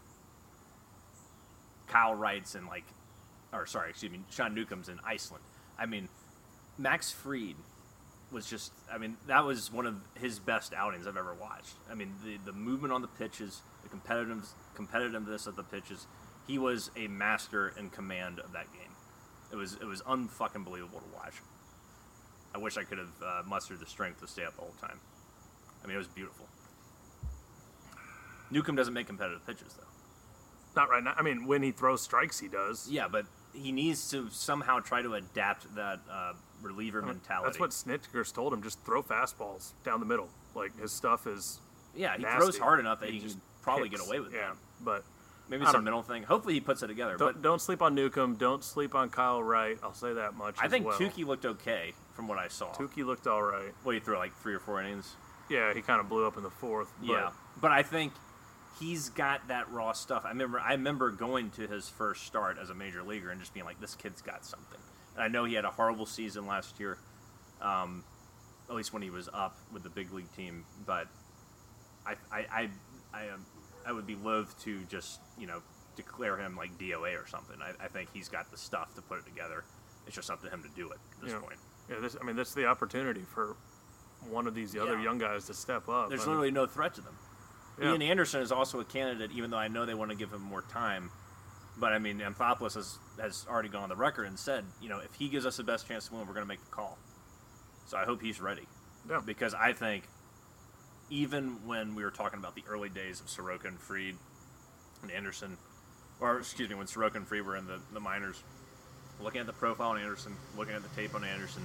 Kyle Wright's in like, or sorry, excuse me, Sean Newcomb's in Iceland. I mean, Max Fried was just, I mean, that was one of his best outings I've ever watched. I mean, the the movement on the pitches, the competitive competitiveness of the pitches, he was a master in command of that game. It was it was unfucking believable to watch. I wish I could have uh, mustered the strength to stay up the whole time. I mean, it was beautiful. Newcomb doesn't make competitive pitches, though. Not right now. I mean, when he throws strikes, he does. Yeah, but he needs to somehow try to adapt that uh, reliever I mean, mentality. That's what Snitker's told him. Just throw fastballs down the middle. Like, his stuff is Yeah, he nasty. throws hard enough that He he can just probably picks. get away with Yeah, that. but Maybe I it's a don't- mental thing. Hopefully he puts it together. don't, But don't sleep on Newcomb. Don't sleep on Kyle Wright. I'll say that much I as think well. Tukey looked okay from what I saw. Tukey looked all right. What, he threw like three or four innings? Yeah, he kind of blew up in the fourth. But Yeah, but I think he's got that raw stuff. I remember I remember going to his first start as a major leaguer and just being like, this kid's got something. And I know he had a horrible season last year, um, at least when he was up with the big league team. But I I I I, um, I would be loath to just you know declare him like D O A or something. I, I think he's got the stuff to put it together. It's just up to him to do it at this Yeah. point. Yeah, this. I mean, this is the opportunity for one of these other Yeah. young guys to step up. There's I mean, literally no threat to them. Yeah. Ian Anderson is also a candidate, even though I know they want to give him more time. But I mean, Anthopoulos has, has already gone on the record and said, you know, if he gives us the best chance to win, we're going to make the call. So I hope he's ready. Yeah. Because I think even when we were talking about the early days of Soroka and Fried and Anderson, or excuse me, when Soroka and Fried were in the, the minors, looking at the profile on Anderson, looking at the tape on Anderson,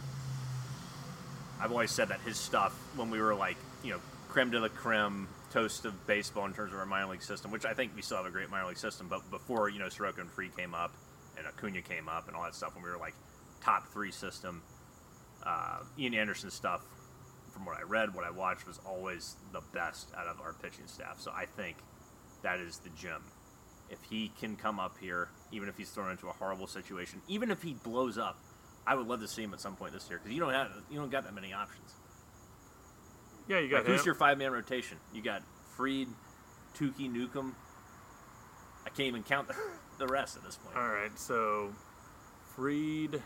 I've always said that his stuff, when we were like, you know, creme de la creme, toast of baseball in terms of our minor league system, which I think we still have a great minor league system, but before, you know, Soroka and Fried came up and Acuna came up and all that stuff, when we were like top three system, uh, Ian Anderson's stuff, from what I read, what I watched, was always the best out of our pitching staff. So I think that is the gem. If he can come up here, even if he's thrown into a horrible situation, even if he blows up, I would love to see him at some point this year because you don't have you don't got that many options. Yeah, you got Like, who's him. your five-man rotation? You got Fried, Tukey, Newcomb. I can't even count the, the rest at this point. All right, so Fried,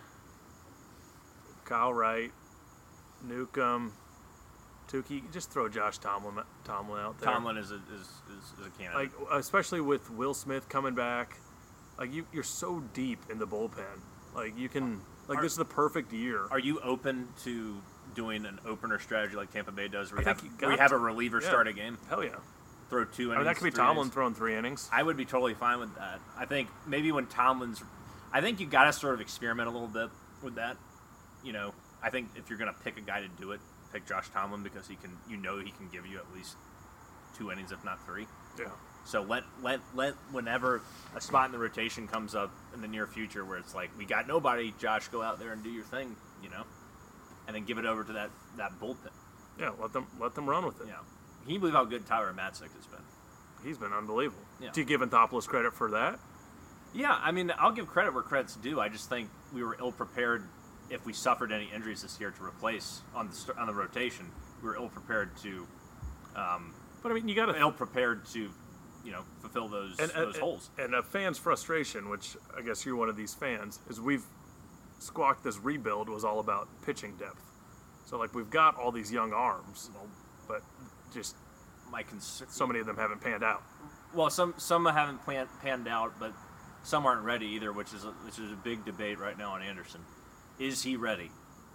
Kyle Wright, Newcomb, Tukey. Just throw Josh Tomlin, Tomlin out there. Tomlin is a, is, is, is a candidate. Like, especially with Will Smith coming back, like you, you're so deep in the bullpen. Like you can, like Are- this is the perfect year. Are you open to doing an opener strategy like Tampa Bay does, where I you think have, you where you got have to. a reliever Yeah. start a game, Hell yeah! throw two innings? I mean, that could be three Tomlin innings? throwing three innings. I would be totally fine with that. I think maybe when Tomlin's, I think you got to sort of experiment a little bit with that. You know, I think if you're gonna pick a guy to do it, pick Josh Tomlin because he can, you know, he can give you at least two innings, if not three. Yeah. So let let let whenever a spot in the rotation comes up in the near future where it's like we got nobody, Josh, go out there and do your thing, you know, and then give it over to that that bullpen. Yeah, let them let them run with it. Yeah, can you believe how good Tyler Matzik has been? He's been unbelievable. Yeah. Do you give Anthopoulos credit for that? Yeah, I mean, I'll give credit where credit's due. I just think we were ill prepared if we suffered any injuries this year to replace on the st- on the rotation. We were ill prepared to um, But I mean, you got to ill prepared to, you know, fulfill those and, those and, holes. And a fan's frustration, which I guess you're one of these fans, is we've squawked this rebuild was all about pitching depth. So like we've got all these young arms, but just My concern. so many of them haven't panned out. Well, some some haven't plan, panned out, but some aren't ready either, which is a, which is a big debate right now on Anderson. Is he ready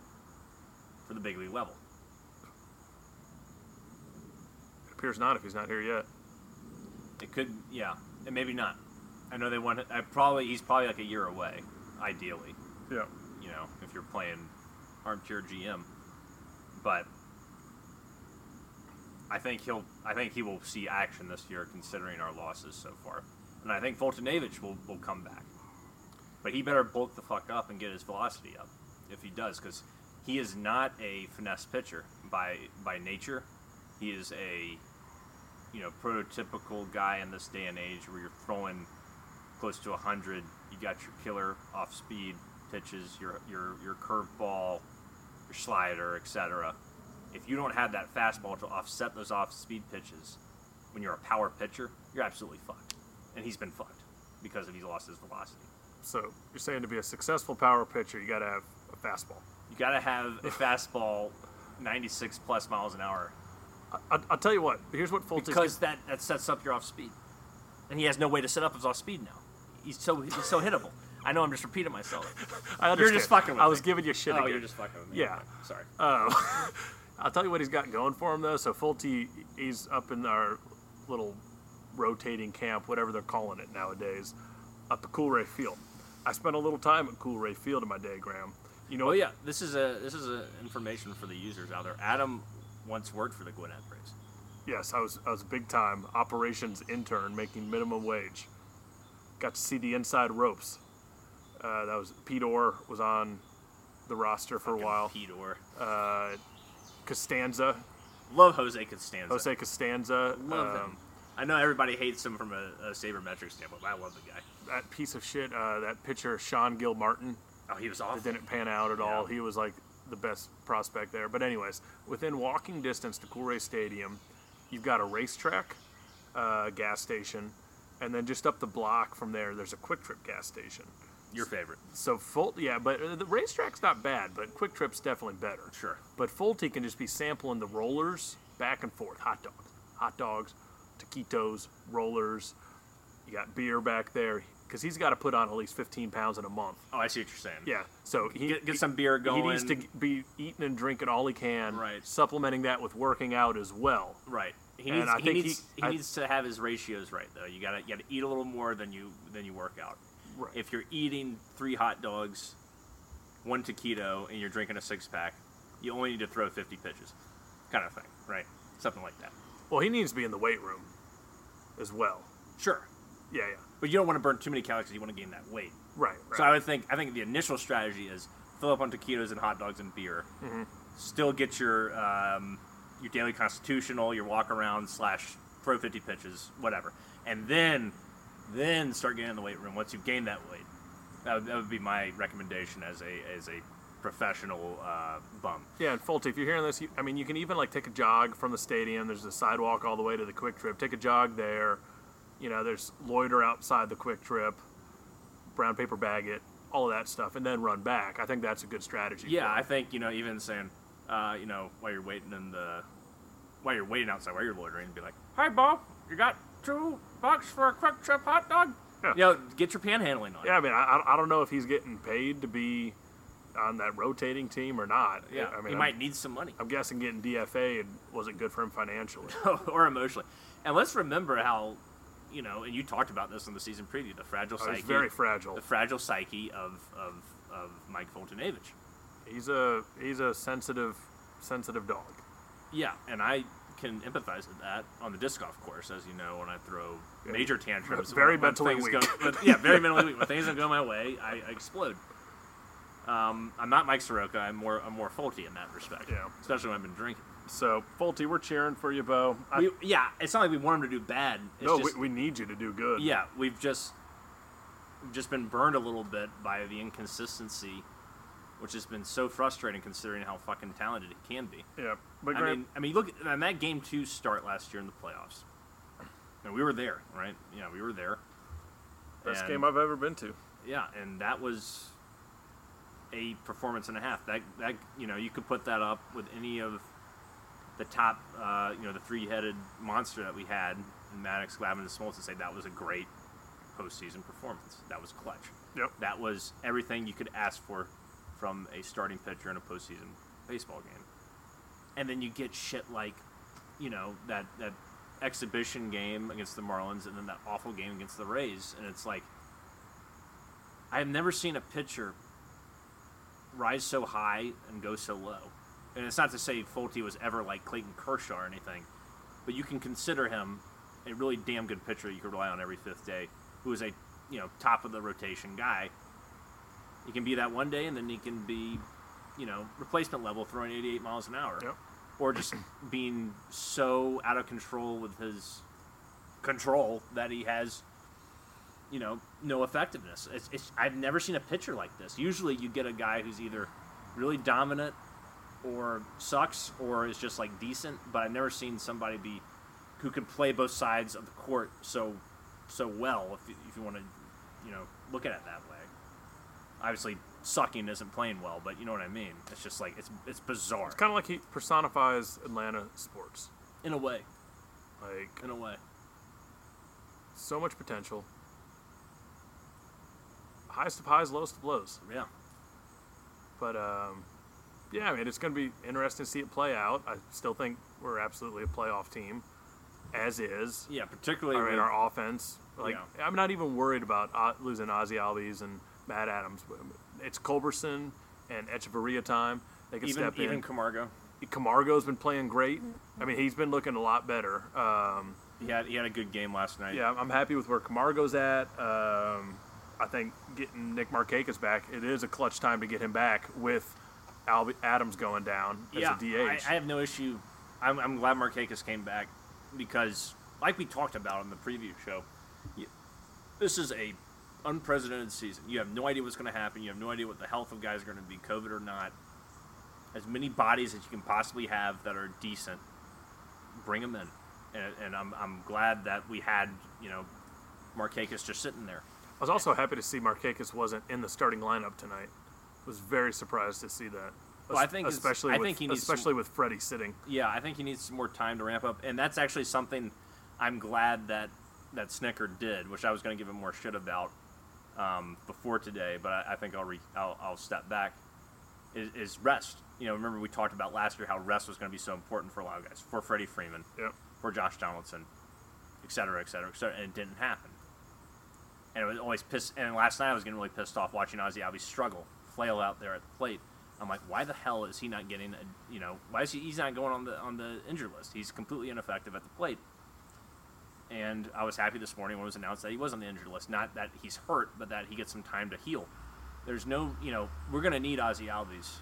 for the big league level? It appears not if he's not here yet. It could, yeah, and maybe not. I know they want. I probably he's probably like a year away, ideally. Yeah. You know, if you're playing armchair G M, but I think he'll. I think he will see action this year, considering our losses so far, and I think Fultonavich will will come back. But he better bulk the fuck up and get his velocity up if he does, because he is not a finesse pitcher by by nature. He is a you know prototypical guy in this day and age where you're throwing close to a hundred. You got your killer off speed pitches, your your your curveball, your slider, et cetera. If you don't have that fastball to offset those off speed pitches, when you're a power pitcher, you're absolutely fucked. And he's been fucked because of he's lost his velocity. So you're saying to be a successful power pitcher, you got to have a fastball. You got to have a fastball ninety-six plus miles an hour I, I, I'll tell you what. Here's what Fulton's because that, that sets up your off speed, and he has no way to set up his off speed now. He's so he's so hittable. I know I'm just repeating myself. I You're just fucking with I me. was giving you shit Oh, again. you're just fucking with me. Yeah. Okay, sorry. Uh, I'll tell you what he's got going for him, though. So Fulte, he's up in our little rotating camp, whatever they're calling it nowadays, up at Coolray Field. I spent a little time at Coolray Field in my day, Graham. You know, Oh yeah, this is a this is a information for the users out there. Adam once worked for the Gwinnett Braves. yes, I was I was a big time operations intern making minimum wage. Got to see the inside ropes. Uh, that was Pete Orr was on the roster for a while. Pete Orr. Uh, Costanza, Love Jose Costanza. Jose Costanza. Love um, him. I know everybody hates him from a, a sabermetric standpoint, but I love the guy. That piece of shit, uh, that pitcher Sean Gill Martin, Oh, he was that awful. didn't pan out at all. Yeah. He was like the best prospect there. But anyways, within walking distance to Coolray Stadium, you've got a racetrack, uh, gas station, and then just up the block from there, there's a Quick Trip gas station. Your favorite. So Full, yeah, but uh, the racetrack's not bad, but Quick Trip's definitely better. Sure. But Fulte can just be sampling the rollers back and forth. Hot dogs, hot dogs, taquitos, rollers. You got beer back there because he's got to put on at least fifteen pounds in a month. Oh, I see what you're saying. Yeah, so he Get, get some beer going. He needs to be eating and drinking all he can. Right. Supplementing that with working out as well. Right. He And needs, I he, think needs, he- he I- needs to have his ratios right, though. You gotta, you gotta eat a little more than you than you work out. Right. If you're eating three hot dogs, one taquito, and you're drinking a six pack, you only need to throw fifty pitches, kind of thing, right? Something like that. Well, he needs to be in the weight room as well. Sure, Yeah, yeah. but you don't want to burn too many calories because you want to gain that weight. Right, right. So I would think I think the initial strategy is fill up on taquitos and hot dogs and beer. Mm-hmm. Still get your um, your daily constitutional, your walk around slash throw fifty pitches, whatever, and then then start getting in the weight room once you've gained that weight. That would, that would be my recommendation as a as a professional uh, bum. Yeah, and Fulte, if you're hearing this, you, I mean, you can even like take a jog from the stadium. There's a sidewalk all the way to the Quick Trip. Take a jog there. You know, there's loiter outside the Quick Trip, brown paper bag it, all of that stuff, and then run back. I think that's a good strategy. Yeah, for I him. think you know even saying uh, you know while you're waiting in the while you're waiting outside while you're loitering, be like, "Hi, Bob, you got two bucks for a Quick Trip hot dog?" Yeah. You know, get your panhandling on. Yeah, I mean, I, I don't know if he's getting paid to be on that rotating team or not. Yeah, I mean, he I'm, might need some money. I'm guessing getting D F A wasn't good for him financially. or emotionally. And let's remember how, you know, and you talked about this in the season preview, the fragile Oh, psyche. he's very fragile. The fragile psyche of, of, of Mike Fultonavich. He's a he's a sensitive sensitive dog. Yeah, and I can empathize with that on the disc golf course, as you know, when I throw major tantrums. Very when, when mentally things weak. Go, when, yeah, very mentally weak. When things don't go my way, I, I explode. Um, I'm not Mike Soroka. I'm more I'm more faulty in that respect. Yeah. Especially when I've been drinking. So Fulte, we're cheering for you, Bo. I, We, yeah, it's not like we want him to do bad. It's no, just, we, we need you to do good. Yeah, we've just we've just been burned a little bit by the inconsistency, which has been so frustrating considering how fucking talented it can be. yeah. But I Grant, mean, I mean, look at and that game two start last year in the playoffs, and we were there, right? Yeah, we were there. best And- game I've ever been to. Yeah, and that was a performance and a half. That that you know you could put that up with any of the top, uh, you know, the three-headed monster that we had in Maddox, Glavine, and Smoltz, and say that was a great postseason performance. That was clutch. Yep. That was everything you could ask for from a starting pitcher in a postseason baseball game. And then you get shit like, you know, that, that exhibition game against the Marlins and then that awful game against the Rays. And it's like, I have never seen a pitcher rise so high and go so low. And it's not to say Fulte was ever like Clayton Kershaw or anything, but you can consider him a really damn good pitcher you could rely on every fifth day, who is a, you know, top of the rotation guy. He can be that one day, and then he can be, you know, replacement level, throwing eighty-eight miles an hour. Yep. Or just being so out of control with his control that he has, you know, no effectiveness. It's, it's, I've never seen a pitcher like this. Usually you get a guy who's either really dominant or sucks or is just, like, decent, but I've never seen somebody be who can play both sides of the court so so well, if you, if you want to, you know, look at it that way. Obviously, sucking isn't playing well, but you know what I mean. It's just like it's it's bizarre It's kind of like he personifies Atlanta sports. in a way. Like In a way, so much potential. Highest of highs, lowest of lows. yeah. But um, yeah, I mean, it's going to be interesting to see it play out. I still think we're absolutely a playoff team, as is. Yeah, particularly I mean, with, our offense. Like, Yeah. I'm not even worried about uh, losing Ozzy Albies and Matt Adams. It's Culberson and Echeverria time. They can even step even in. Camargo. Camargo's been playing great. I mean, he's been looking a lot better. Um, He had he had a good game last night. yeah, I'm happy with where Camargo's at. Um, I think getting Nick Markakis back, it is a clutch time to get him back with Albi- Adams going down as yeah. a D H. I, I have no issue. I'm, I'm glad Markakis came back because, like we talked about in the preview show, you, this is a unprecedented season. You have no idea what's going to happen. You have no idea what the health of guys are going to be, COVID or not. As many bodies as you can possibly have that are decent, bring them in. And, and I'm I'm glad that we had, you know, Markakis just sitting there. I was also happy to see Markakis wasn't in the starting lineup tonight. Was very surprised to see that. Well, I think it's- especially I with, think he needs especially with Freddie sitting. Yeah, I think he needs some more time to ramp up, and that's actually something I'm glad that that Snicker did, which I was going to give him more shit about um, before today, but I, I think I'll, re, I'll I'll step back. Is, is rest. You know, remember we talked about last year how rest was going to be so important for a lot of guys, for Freddie Freeman, Yep. for Josh Donaldson, et cetera, et cetera, et cetera, and it didn't happen. And it was always pissed. And last night I was getting really pissed off watching Ozzie Albies struggle, flail out there at the plate. I'm like, why the hell is he not getting? A, you know, why is he? He's not going on the on the injured list. He's completely ineffective at the plate. And I was happy this morning when it was announced that he was on the injured list. Not that he's hurt, but that he gets some time to heal. There's no, you know, we're going to need Ozzie Albies. He's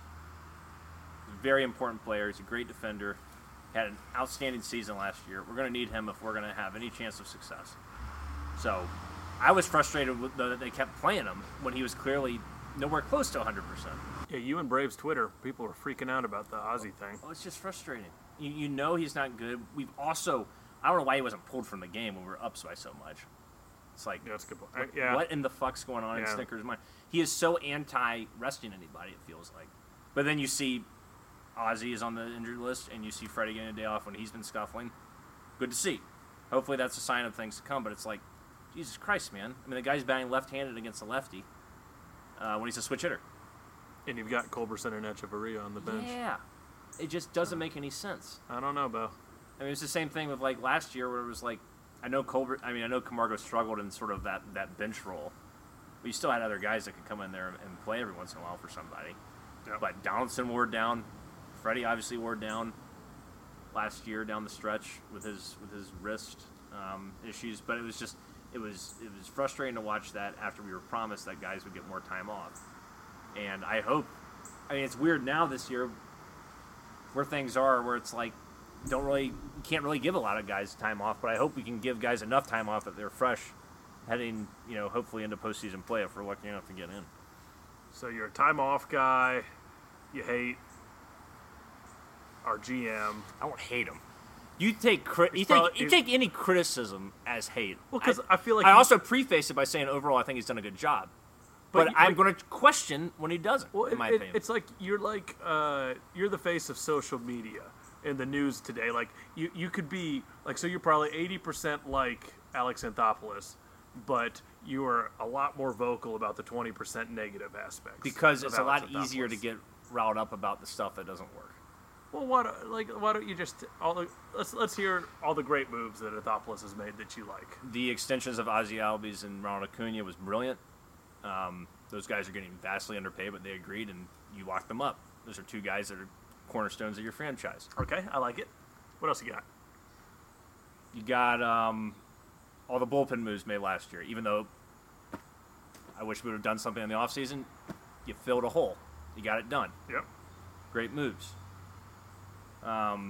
a very important player. He's a great defender. Had an outstanding season last year. We're going to need him if we're going to have any chance of success. So I was frustrated with the, that they kept playing him when he was clearly nowhere close to one hundred percent. Yeah, you and Braves Twitter, people were freaking out about the Ozzie thing. Oh, it's just frustrating. You, you know he's not good. We've also, I don't know why he wasn't pulled from the game when we were up by so much. It's like, Yeah, that's a good point. what, Uh, yeah. what in the fuck's going on in Yeah. Snicker's mind? He is so anti-resting anybody, it feels like. But then you see Ozzie is on the injured list, and you see Freddie getting a day off when he's been scuffling. Good to see. Hopefully that's a sign of things to come, but it's like, Jesus Christ, man. I mean, the guy's batting left-handed against a lefty uh, when he's a switch hitter. And you've got Culberson and Echeverria on the bench. Yeah. It just doesn't make any sense. I don't know, Bo. I mean, it's the same thing with, like, last year where it was like, I know Colbert, I mean, I know Camargo struggled in sort of that, that bench role, but you still had other guys that could come in there and play every once in a while for somebody. Yep. But Donaldson wore down. Freddie obviously wore down last year down the stretch with his with his wrist um, issues. But it was just it was it was frustrating to watch that after we were promised that guys would get more time off. And I hope. I mean, it's weird now this year where things are where it's like don't really you can't really give a lot of guys time off. But I hope we can give guys enough time off that they're fresh, heading you know hopefully into postseason play if we're lucky enough to get in. So you're a time off guy. You hate our G M. I don't hate him. You take cri- you He's take probably- you take any criticism as hate. Well, 'cause I feel like I he- also preface it by saying overall I think he's done a good job, but, But you- I'm but- going to question when he doesn't. Well, in it, my it- opinion, it's like you're like uh, you're the face of social media in the news today. Like you, you could be like so you're probably eighty percent like Alex Anthopoulos, but you are a lot more vocal about the twenty percent negative aspects. because of it's a lot Alex easier to Anthopoulos. get riled up about the stuff that doesn't work. Well, why don't, like why don't you just all the, let's let's hear all the great moves that Anthopoulos has made that you like. The extensions of Ozzie Albies and Ronald Acuna was brilliant. Um, those guys are getting vastly underpaid, but they agreed, and you locked them up. Those are two guys that are cornerstones of your franchise. Okay, I like it. What else you got? You got um, all the bullpen moves made last year, even though I wish we would have done something in the offseason. You filled a hole. You got it done. Yep. Great moves. Um,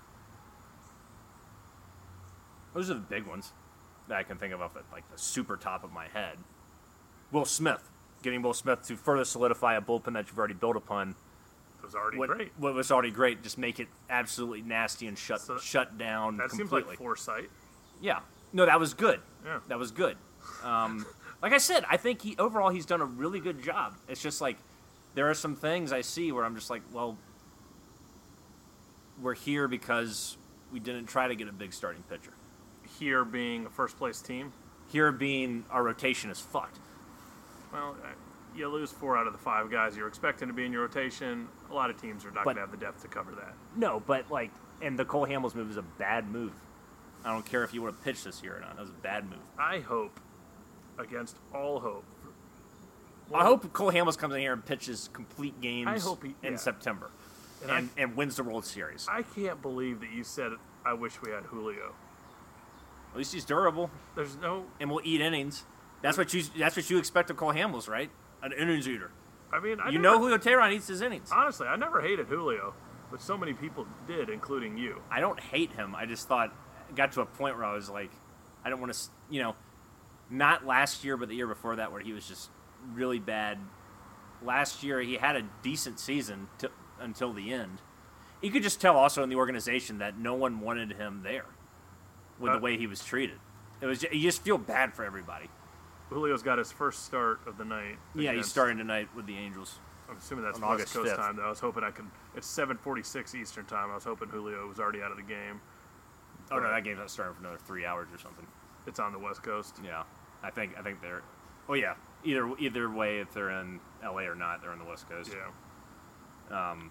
those are the big ones that I can think of off the, like the super top of my head. Will Smith. Getting Will Smith to further solidify a bullpen that you've already built upon. It was already What, great. what was already great, just make it absolutely nasty and shut So shut down That seems completely. like foresight. Yeah. No, that was good. Yeah. That was good. Um, like I said, I think he overall he's done a really good job. It's just like there are some things I see where I'm just like, well, we're here because we didn't try to get a big starting pitcher. Here being a first place team. Here being our rotation is fucked. Well, uh, you lose four out of the five guys you're expecting to be in your rotation. A lot of teams are not But- going to have the depth to cover that. No, but like, and the Cole Hamels move is a bad move. I don't care if you would have pitched this year or not. That was a bad move. I hope, against all hope, I hope Cole Hamels comes in here and pitches complete games I hope he- in yeah. September And and, I- and wins the World Series. I can't believe that you said, I wish we had Julio. At least he's durable. There's no, And will eat innings. That's what you. That's what you expect of Cole Hamels, right? An innings eater. I mean, I you never, know Julio Teheran eats his innings. honestly, I never hated Julio, but so many people did, including you. I don't hate him. I just thought it got to a point where I was like, I don't want to, you know, not last year, but the year before that, where he was just really bad. Last year, he had a decent season to, until the end. You could just tell also in the organization that no one wanted him there with Uh, the way he was treated. It was. You just feel bad for everybody. Julio's got his first start of the night. Yeah, he's against- starting tonight with the Angels. I'm assuming that's on West August Coast fifth. time, though. I was hoping I could. It's seven forty-six Eastern time. I was hoping Julio was already out of the game. Oh no, that game's not starting for another three hours or something. It's on the West Coast. Yeah, I think I think they're. Oh yeah, either either way, if they're in L A or not, they're on the West Coast. Yeah. Um.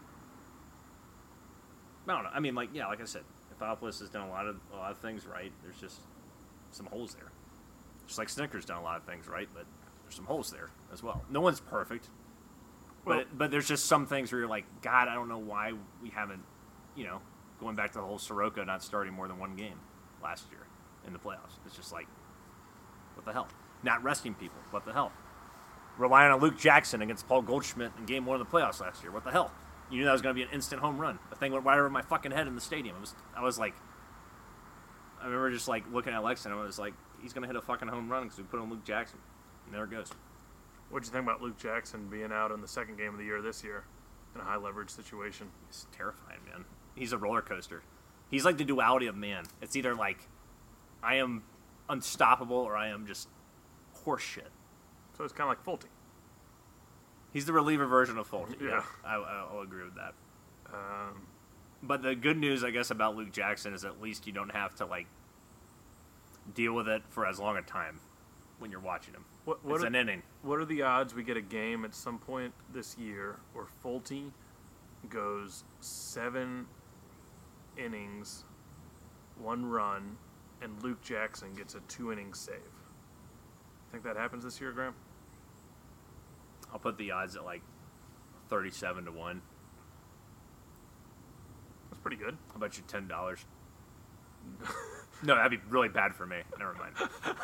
I don't know. I mean, like yeah, like I said, Anthopoulos has done a lot of a lot of things right. There's just some holes there. Just like Snicker's done a lot of things right, but there's some holes there as well. No one's perfect. Well- But but there's just some things where you're like, God, I don't know why we haven't, you know, going back to the whole Soroka not starting more than one game last year in the playoffs. It's just like, what the hell? Not resting people. What the hell? Relying on Luke Jackson against Paul Goldschmidt in game one of the playoffs last year. What the hell? You knew that was going to be an instant home run. The thing went right over my fucking head in the stadium. It was, I was like, I remember just like looking at Lex and I was like, he's going to hit a fucking home run because we put on Luke Jackson. And there it goes. What'd you think about Luke Jackson being out in the second game of the year this year in a high leverage situation? It's terrifying, man. He's a roller coaster. He's like the duality of man. It's either like I am unstoppable or I am just horseshit. So it's kind of like Fulte. He's the reliever version of Fulton. Yeah. I, I'll agree with that. Um, But the good news, I guess, about Luke Jackson is at least you don't have to like deal with it for as long a time when you're watching him. what what It's are, an inning. what are the odds we get a game at some point this year where Fulte goes seven innings, one run, and Luke Jackson gets a two-inning save? Think that happens this year, Graham? I'll put the odds at like thirty-seven to one. That's pretty good. I'll bet you ten dollars. No, that'd be really bad for me. Never mind.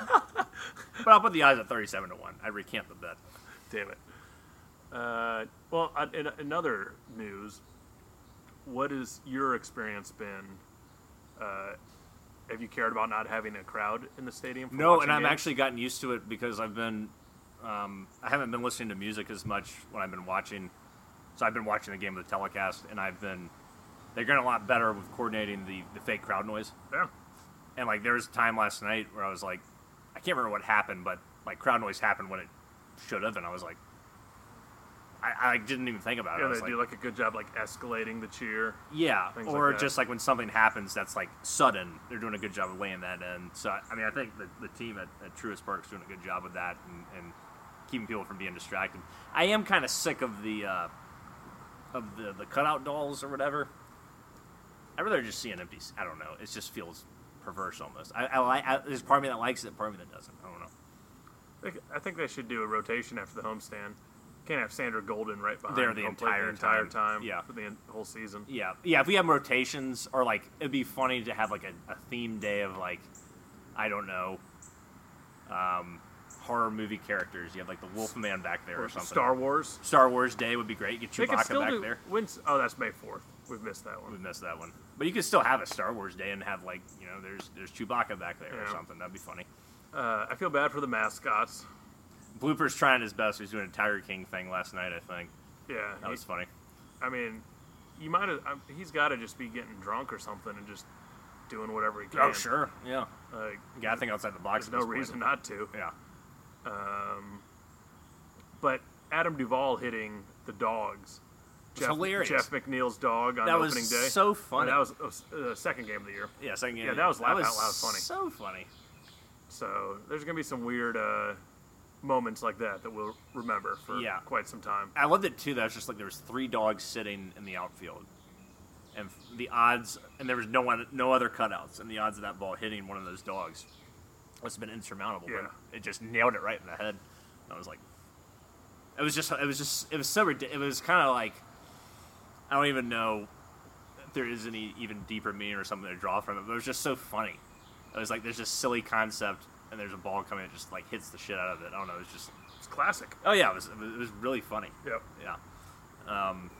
But I'll put the odds at thirty-seven to one. I recant the bet. Damn it. Uh, well, uh, in, in other news, what has your experience been? Uh, have you cared about not having a crowd in the stadium? For No, watching and I've games? actually gotten used to it because I've been, um, I haven't been listening to music as much when I've been watching. So I've been watching the game with the telecast, and I've been, they're getting a lot better with coordinating the, the fake crowd noise. Yeah. And like there was a time last night where I was like, I can't remember what happened, but like crowd noise happened when it should have, and I was like, I, I didn't even think about it. Yeah, I was they like, do like a good job, like escalating the cheer. yeah, things or like that. just like when something happens that's like sudden, they're doing a good job of laying that in. So I mean, I think the, the team at, at Truist Park is doing a good job with that and, and keeping people from being distracted. I am kind of sick of the uh, of the the cutout dolls or whatever. I'd rather just see an empty. I don't know. It just feels perverse almost. I, I like. I, there's part of me that likes it, part of me that doesn't. I don't know. I think- I think they should do a rotation after the homestand. Can't have Sandra Golden right behind There the home plate entire the entire time. time. Yeah. For the en- whole season. Yeah, yeah. If we have rotations, or like, it'd be funny to have like a, a theme day of like, I don't know, um, horror movie characters. You have like the Wolfman back there or, Or something. Star Wars. Star Wars Day would be great. Get They could Chewbacca still back do. there. When's, oh, that's May fourth. We've missed that We one. missed that one, but you could still have a Star Wars Day and have like, you know, there's there's Chewbacca back there or Yeah. something. That'd be funny. Uh, I feel bad for the mascots. Blooper's trying his best. He was doing a Tiger King thing last night, I think. Yeah. That he- was funny. I mean, you might have. Um, he's got to just be getting drunk or something and just doing whatever he can. Oh sure, yeah. Like, Got to think outside the box. there's at no this point. reason not to. Yeah. Um, but Adam Duvall hitting the dogs. It's hilarious. Jeff McNeil's dog on That was opening day. so Oh, funny. that was the uh, second game of the year. Yeah, second game. Yeah, that was laugh out loud funny. So funny. So there's gonna be some weird uh, moments like that that we'll remember for Yeah. quite some time. I loved it too. That was just like there was three dogs sitting in the outfield, and f- the odds, and there was no one, no other cutouts, and the odds of that ball hitting one of those dogs must have been insurmountable. Yeah. But it just nailed it right in the head. And I was like, it was just, it was just, it was so ridiculous. It was kind of like, I don't even know if there is any even deeper meaning or something to draw from it. But it was just so funny. It was like there's this silly concept, and there's a ball coming, it just like hits the shit out of it. I don't know. It was just. It's classic. Oh yeah, it was, it was, it was really funny. Yep. Yeah. Um,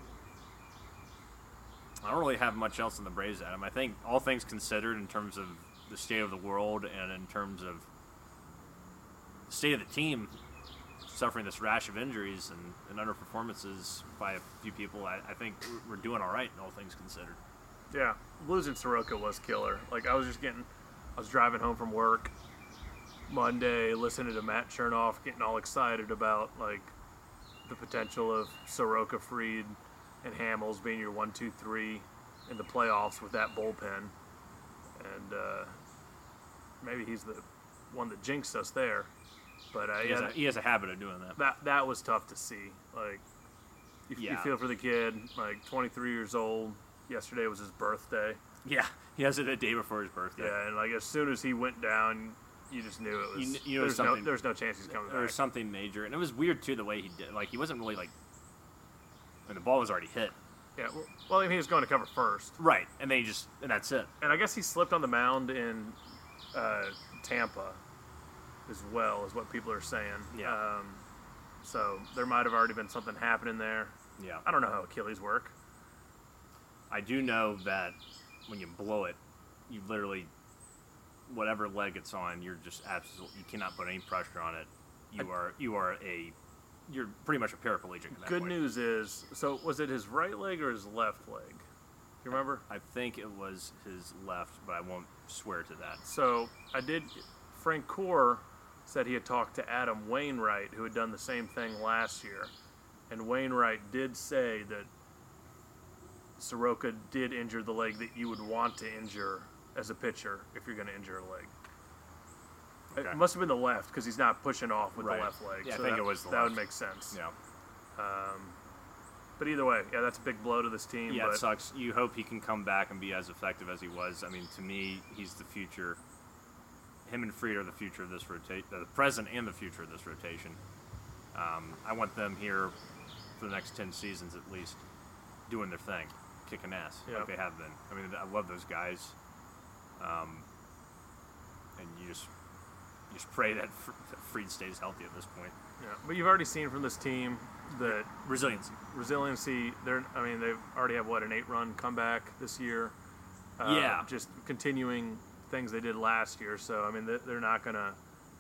I don't really have much else in the Braves, Adam. I think all things considered, in terms of the state of the world and in terms of the state of the team, suffering this rash of injuries and, and underperformances by a few people, I, I think we're, we're doing all right, all things considered. Yeah, losing Soroka was killer. Like I was just getting, I was driving home from work, Monday listening to Matt Chernoff getting all excited about like the potential of Soroka, Fried, and Hamels being your one, two, three in the playoffs with that bullpen, and uh, maybe he's the one that jinxed us there. But uh, He, yeah, has a, he has a habit of doing that. that that was tough to see. Like, you, you Yeah. feel for the kid, like twenty-three years old. Yesterday was his birthday. Yeah, he has it a day before his birthday. Yeah, and like as soon as he went down, you just knew it was. You kn- you knew there's no, something- there's no chance he's coming There was back. something major, and it was weird too the way he did. Like he wasn't really like, and the ball was already hit. Yeah, well, well, I mean, he was going to cover first, Right, and then he just and that's it. and I guess he slipped on the mound in uh, Tampa, as well as what people are saying. Yeah. Um, so there might have already been something happening there. Yeah, I don't know how Achilles work. I do know that when you blow it, you literally, whatever leg it's on, you're just absolutely you cannot put any pressure on it. You I- are you are a you're pretty much a paraplegic. At that Good point. news is, so was it his right leg or his left leg? You remember? I think it was his left, but I won't swear to that. So I did. Frank Core said he had talked to Adam Wainwright, who had done the same thing last year, and Wainwright did say that Soroka did injure the leg that you would want to injure as a pitcher if you're going to injure a leg. Okay. It must have been the left because he's not pushing off with Right. the left leg. Yeah, I so think that, it was the that left. would make sense. Yeah, Um, but either way, yeah, that's a big blow to this team. yeah, but it sucks. You hope he can come back and be as effective as he was. I mean, to me, he's the future. Him and Fried are the future of this rotation, the present and the future of this rotation. Um, I want them here for the next ten seasons at least, doing their thing, kicking ass Yeah. like they have been. I mean, I love those guys. Um, and you just you just pray that Fr- that Fried stays healthy at this point. yeah, but you've already seen from this team that Resiliency. resiliency. They're, I mean, they've already have what an eight-run comeback this year. Uh, Yeah. just continuing things they did last year. So I mean, they- they're not gonna,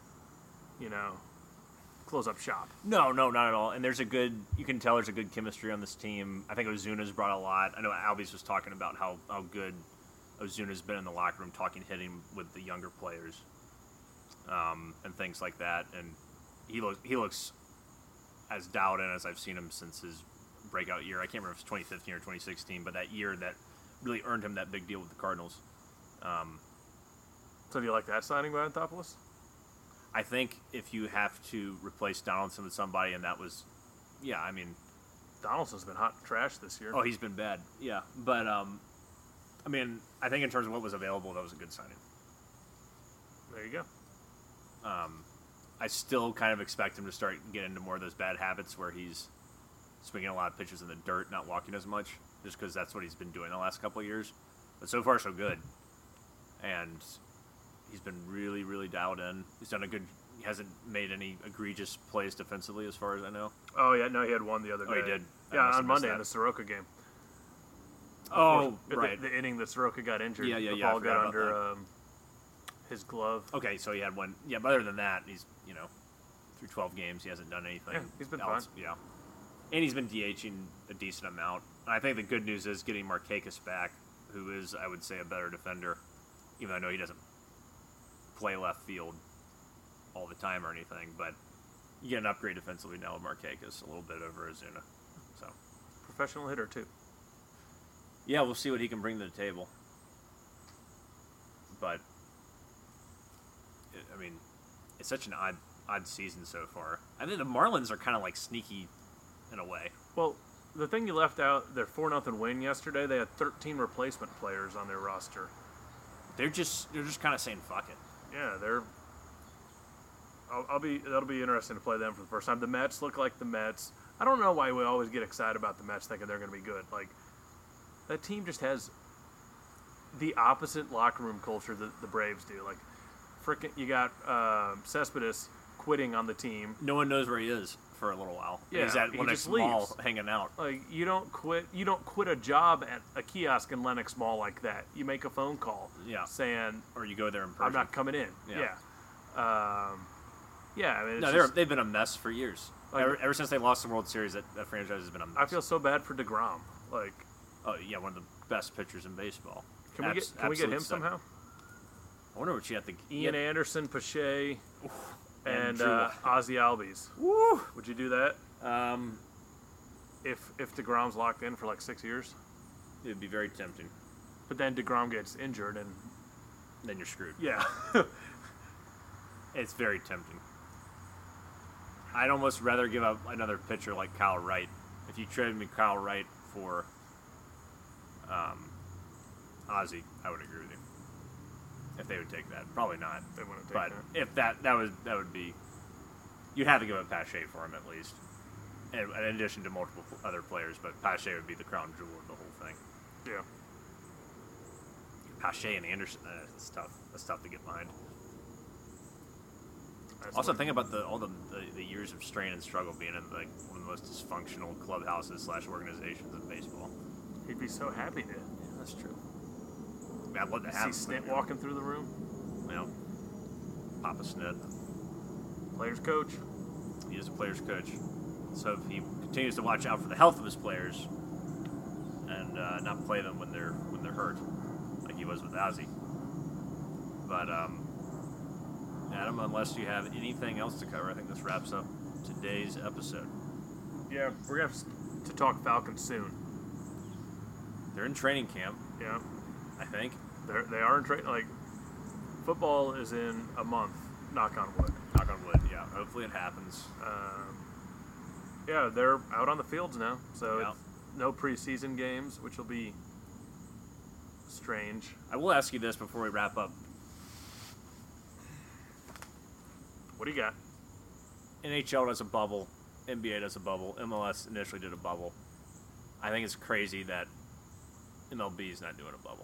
you know, close up shop. No, no, not at all. And there's a good, you can tell there's a good chemistry on this team. I think Ozuna's brought a lot. I know Albies was talking about how, how good Ozuna's been in the locker room, talking hitting with the younger players, um, and things like that. And he looks he looks as dialed in as I've seen him since his breakout year. I can't remember if it was twenty fifteen or twenty sixteen, but that year that really earned him that big deal with the Cardinals. Um, So do you like that signing by Anthopoulos? I think if you have to replace Donaldson with somebody, and that was, yeah, I mean, Donaldson's been hot trash this year. oh, he's been bad. Yeah, but um, I mean, I think in terms of what was available, that was a good signing. There you go. Um, I still kind of expect him to start getting into more of those bad habits where he's swinging a lot of pitches in the dirt, not walking as much, just because that's what he's been doing the last couple of years. But so far, so good. And he's been really, really dialed in. He's done a good. He hasn't made any egregious plays defensively, as far as I know. Oh yeah, no, he had one the other day. Oh, he did? I Yeah, must have on missed Monday that. in the Soroka game. Oh, the, right. The, inning that Soroka got injured. Yeah, yeah, the yeah, I ball forgot got about under that. um, his glove. Okay, so he had one. Yeah, but other than that, he's, you know, through twelve games, he hasn't done anything. Yeah, he's been else. fine. Yeah. And he's been DHing a decent amount. And I think the good news is getting Markakis back, who is, I would say, a better defender, even though I know he doesn't play left field all the time or anything. But you get an upgrade defensively now with Markakis, a little bit over Azuna. So, Professional hitter too. yeah, we'll see what he can bring to the table. But, it, I mean, it's such an odd, odd season so far. I think the Marlins are kind of like sneaky in a way. Well, the thing you left out, their four nothing win yesterday. They had thirteen replacement players on their roster. They're just they're just kind of saying fuck it. Yeah, they're. I'll, I'll be. That'll be interesting to play them for the first time. The Mets look like the Mets. I don't know why we always get excited about the Mets, thinking they're going to be good. Like, that team just has the opposite locker room culture that the Braves do. Like, frickin', you got uh, Cespedes quitting on the team. No one knows where he is for a little while. Yeah, he's at he Lennox just Mall leaves. hanging out. Like, you don't quit. You don't quit a job at a kiosk in Lenox Mall like that. You make a phone call, Yeah. saying, Or you go there in person. "I'm not coming in." Yeah. Yeah. Um, yeah. I mean, it's No, they're, just, they've been a mess for years. Like- ever, ever since they lost the World Series, that, that franchise has been a mess. I feel so bad for DeGrom. Like, Oh yeah, one of the best pitchers in baseball. can we Abs- get can we get him absolute stud. somehow? wonder what you have to. Ian yeah. Anderson, Pache, and and Drew uh, Lock. Ozzy Albies. Woo! Would you do that Um, if if DeGrom's locked in for like six years? it'd be very tempting. But then DeGrom gets injured, and Then you're screwed. yeah, It's very tempting. I'd almost rather give up another pitcher like Kyle Wright. If you traded me Kyle Wright for um, Ozzy, I would agree with you. If they would take that, probably not. they want to take But that. if that that was that would be, you'd have to give up Pache for him at least, in, in addition to multiple other players. But Pache would be the crown jewel of the whole thing. Yeah. Pache and Anderson, uh, it's tough. That's tough to get behind. That's Also, what- think about the all the, the, the years of strain and struggle being in like one of the most dysfunctional clubhouses slash organizations in baseball. he'd be so happy to Yeah, that's true. I mean, I'd love to see have Snit him, walking through the room. You know, Papa Snit. Players coach. He is a player's coach. So if he continues to watch out for the health of his players and uh, not play them when they're when they're hurt, like he was with Ozzy. But um, Adam, unless you have anything else to cover, I think this wraps up today's episode. Yeah, we're gonna have to talk Falcons soon. They're in training camp, Yeah, I think. they're they are in trade. Like football is in a month. Knock on wood. Knock on wood. Yeah, hopefully it happens. Um, yeah, they're out on the fields now, so Yeah. it's no preseason games, which will be strange. I will ask you this before we wrap up. What do you got? N H L does a bubble, N B A does a bubble, M L S initially did a bubble. I think it's crazy that M L B is not doing a bubble.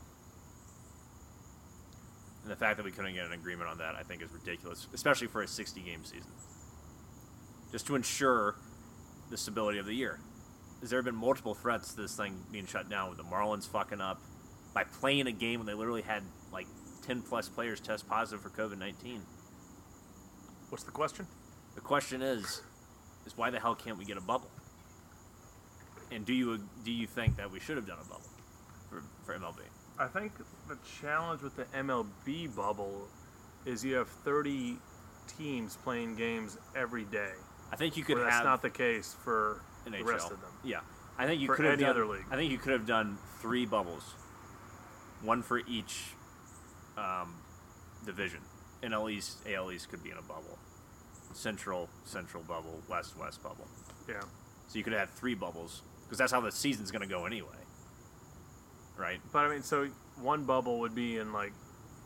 And the fact that we couldn't get an agreement on that, I think, is ridiculous, especially for a sixty-game season. Just to ensure the stability of the year. Has there been multiple threats to this thing being shut down with the Marlins fucking up by playing a game when they literally had like ten plus players test positive for COVID nineteen? What's the question? The question is, is why the hell can't we get a bubble? And do you do you think that we should have done a bubble for, for M L B? I think the challenge with the M L B bubble is you have thirty teams playing games every day. I think you could Where that's have not the case for N H L. the rest of them. Yeah, I think you For could have any done, other league. I think you could have done three bubbles, one for each um, division. N L East, A L East could be in a bubble. Central, Central bubble, West, West bubble. Yeah. So you could have three bubbles because that's how the season's going to go anyway, right? But I mean, so one bubble would be in like,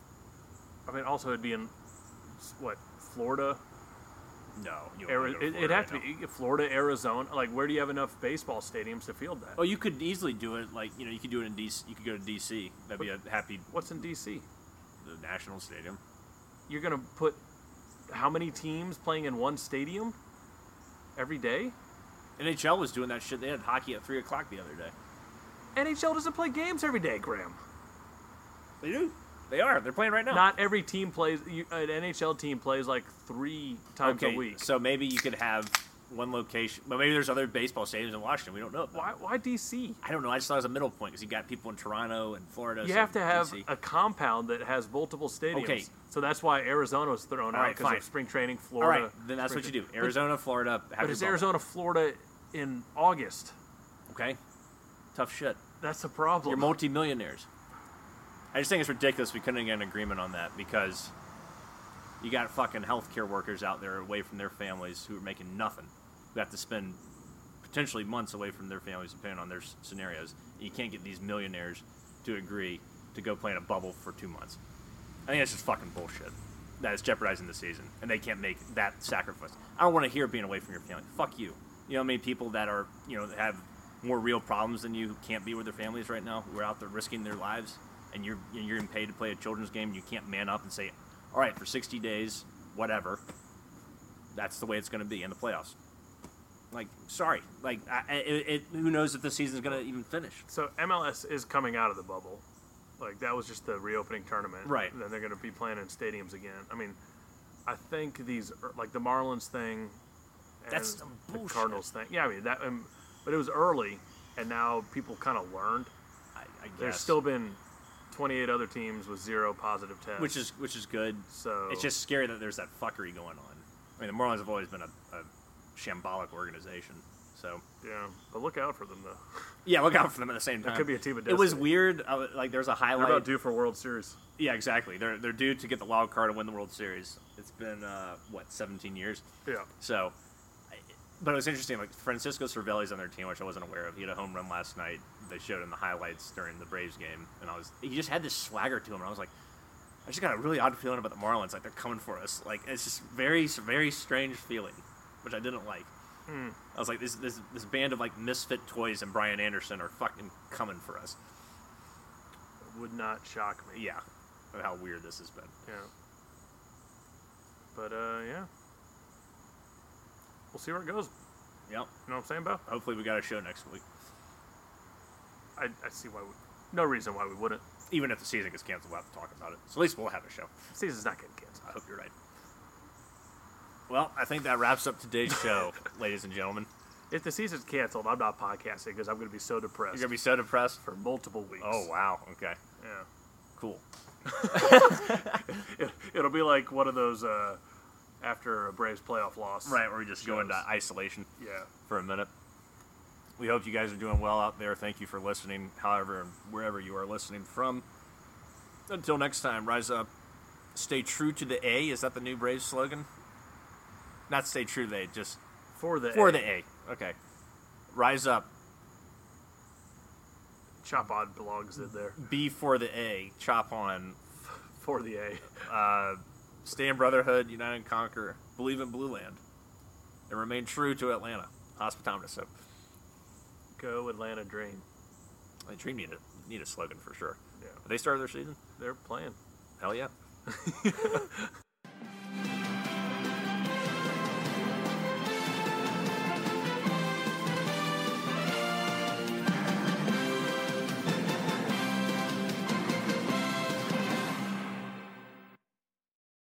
I mean, also it'd be in what, Florida? No, you Ari- won't go it, to it'd Florida have to right now. be Florida, Arizona. Like, where do you have enough baseball stadiums to field that? Oh, you could easily do it. Like you know, you could do it in D C. You could go to D C. That'd be a happy What's in D C? the National Stadium. You're gonna put how many teams playing in one stadium every day? N H L was doing that shit. They had hockey at three o'clock the other day. N H L doesn't play games every day, Graham. They do. They are. They're playing right now. Not every team plays. You, an N H L team plays like three times okay, a week. so maybe you could have one location, but maybe there's other baseball stadiums in Washington. We don't know. About. Why? Why D C? I don't know. I just thought it was a middle point because you got people in Toronto and Florida. You so have to have D C. a compound that has multiple stadiums. Okay. So that's why Arizona was thrown All out right, because fine. of spring training. All Florida. right, then that's spring what you do. tra- Arizona, Florida. Have But, your but it's bubble. Arizona, Florida in August. Okay, tough shit. That's the problem. You're multi-millionaires. I just think it's ridiculous we couldn't get an agreement on that because you got fucking healthcare workers out there away from their families who are making nothing, who have to spend potentially months away from their families depending on their s- scenarios. And you can't get these millionaires to agree to go play in a bubble for two months. I think that's just fucking bullshit. That is jeopardizing the season, and they can't make that sacrifice. I don't want to hear being away from your family. Fuck you. You know how many people that are, you know, that have more real problems than you who can't be with their families right now, who are out there risking their lives, and you're you're getting paid to play a children's game, and you can't man up and say, all right, for sixty days, whatever, that's the way it's going to be in the playoffs. Like, sorry. Like, I, it, it, who knows if the season's going to even finish? So M L S is coming out of the bubble. Like, that was just the reopening tournament. Right. And then they're going to be playing in stadiums again. I mean, I think these, er, like the Marlins thing and That's some the bullshit. Cardinals thing. Yeah, I mean, that, um, but it was early, and now people kind of learned. I, I guess. There's still been twenty-eight other teams with zero positive tests. which is which is good. so It's just scary that there's that fuckery going on. I mean, the Marlins have always been a, a shambolic organization. So yeah, but look out for them though. yeah, look out for them at the same time. It could be a team of It was destiny. weird. I, was- like there's a They're highlight. about due for a World Series. Yeah, exactly. They're they're due to get the wild card and win the World Series. It's been uh, what seventeen years. Yeah. So, I- but it was interesting. Like Francisco Cervelli's on their team, which I wasn't aware of. He had a home run last night. They showed in the highlights during the Braves game, and I was he just had this swagger to him. And I was like, I just got a really odd feeling about the Marlins. Like they're coming for us. Like it's just very very strange feeling, which I didn't like. Mm. I was like, this this this band of like misfit toys and Brian Anderson are fucking coming for us. Would not shock me. Yeah, how weird this has been. Yeah. But uh, yeah. We'll see where it goes. Yep. You know what I'm saying, Bo? Hopefully we got a show next week. I, I see why we. No reason why we wouldn't. Even if the season gets canceled, we'll have to talk about it. So at least we'll have a show. The season's not getting canceled. I hope you're right. Well, I think that wraps up today's show, ladies and gentlemen. If the season's canceled, I'm not podcasting because I'm going to be so depressed You're gonna be so depressed. for multiple weeks. Oh wow. Okay. Yeah. Cool. It, it'll be like one of those uh, after a Braves playoff loss. Right, where we just go shows. into isolation Yeah. for a minute. We hope you guys are doing well out there. Thank you for listening, however and wherever you are listening from. Until next time, rise up. Stay true to the A. Is that the new Braves slogan? Not stay true to the A, just For the for A. the A. Okay. Rise up. Chop Odd belongs in there. B for the A. Chop on. For the A. Uh, stay in brotherhood, unite and conquer. Believe in Blue Land. And remain true to Atlanta. Hospitometer. So, Go Atlanta Dream. I Dream need a, need a slogan for sure. Yeah. Have they started their season? They're playing. Hell yeah.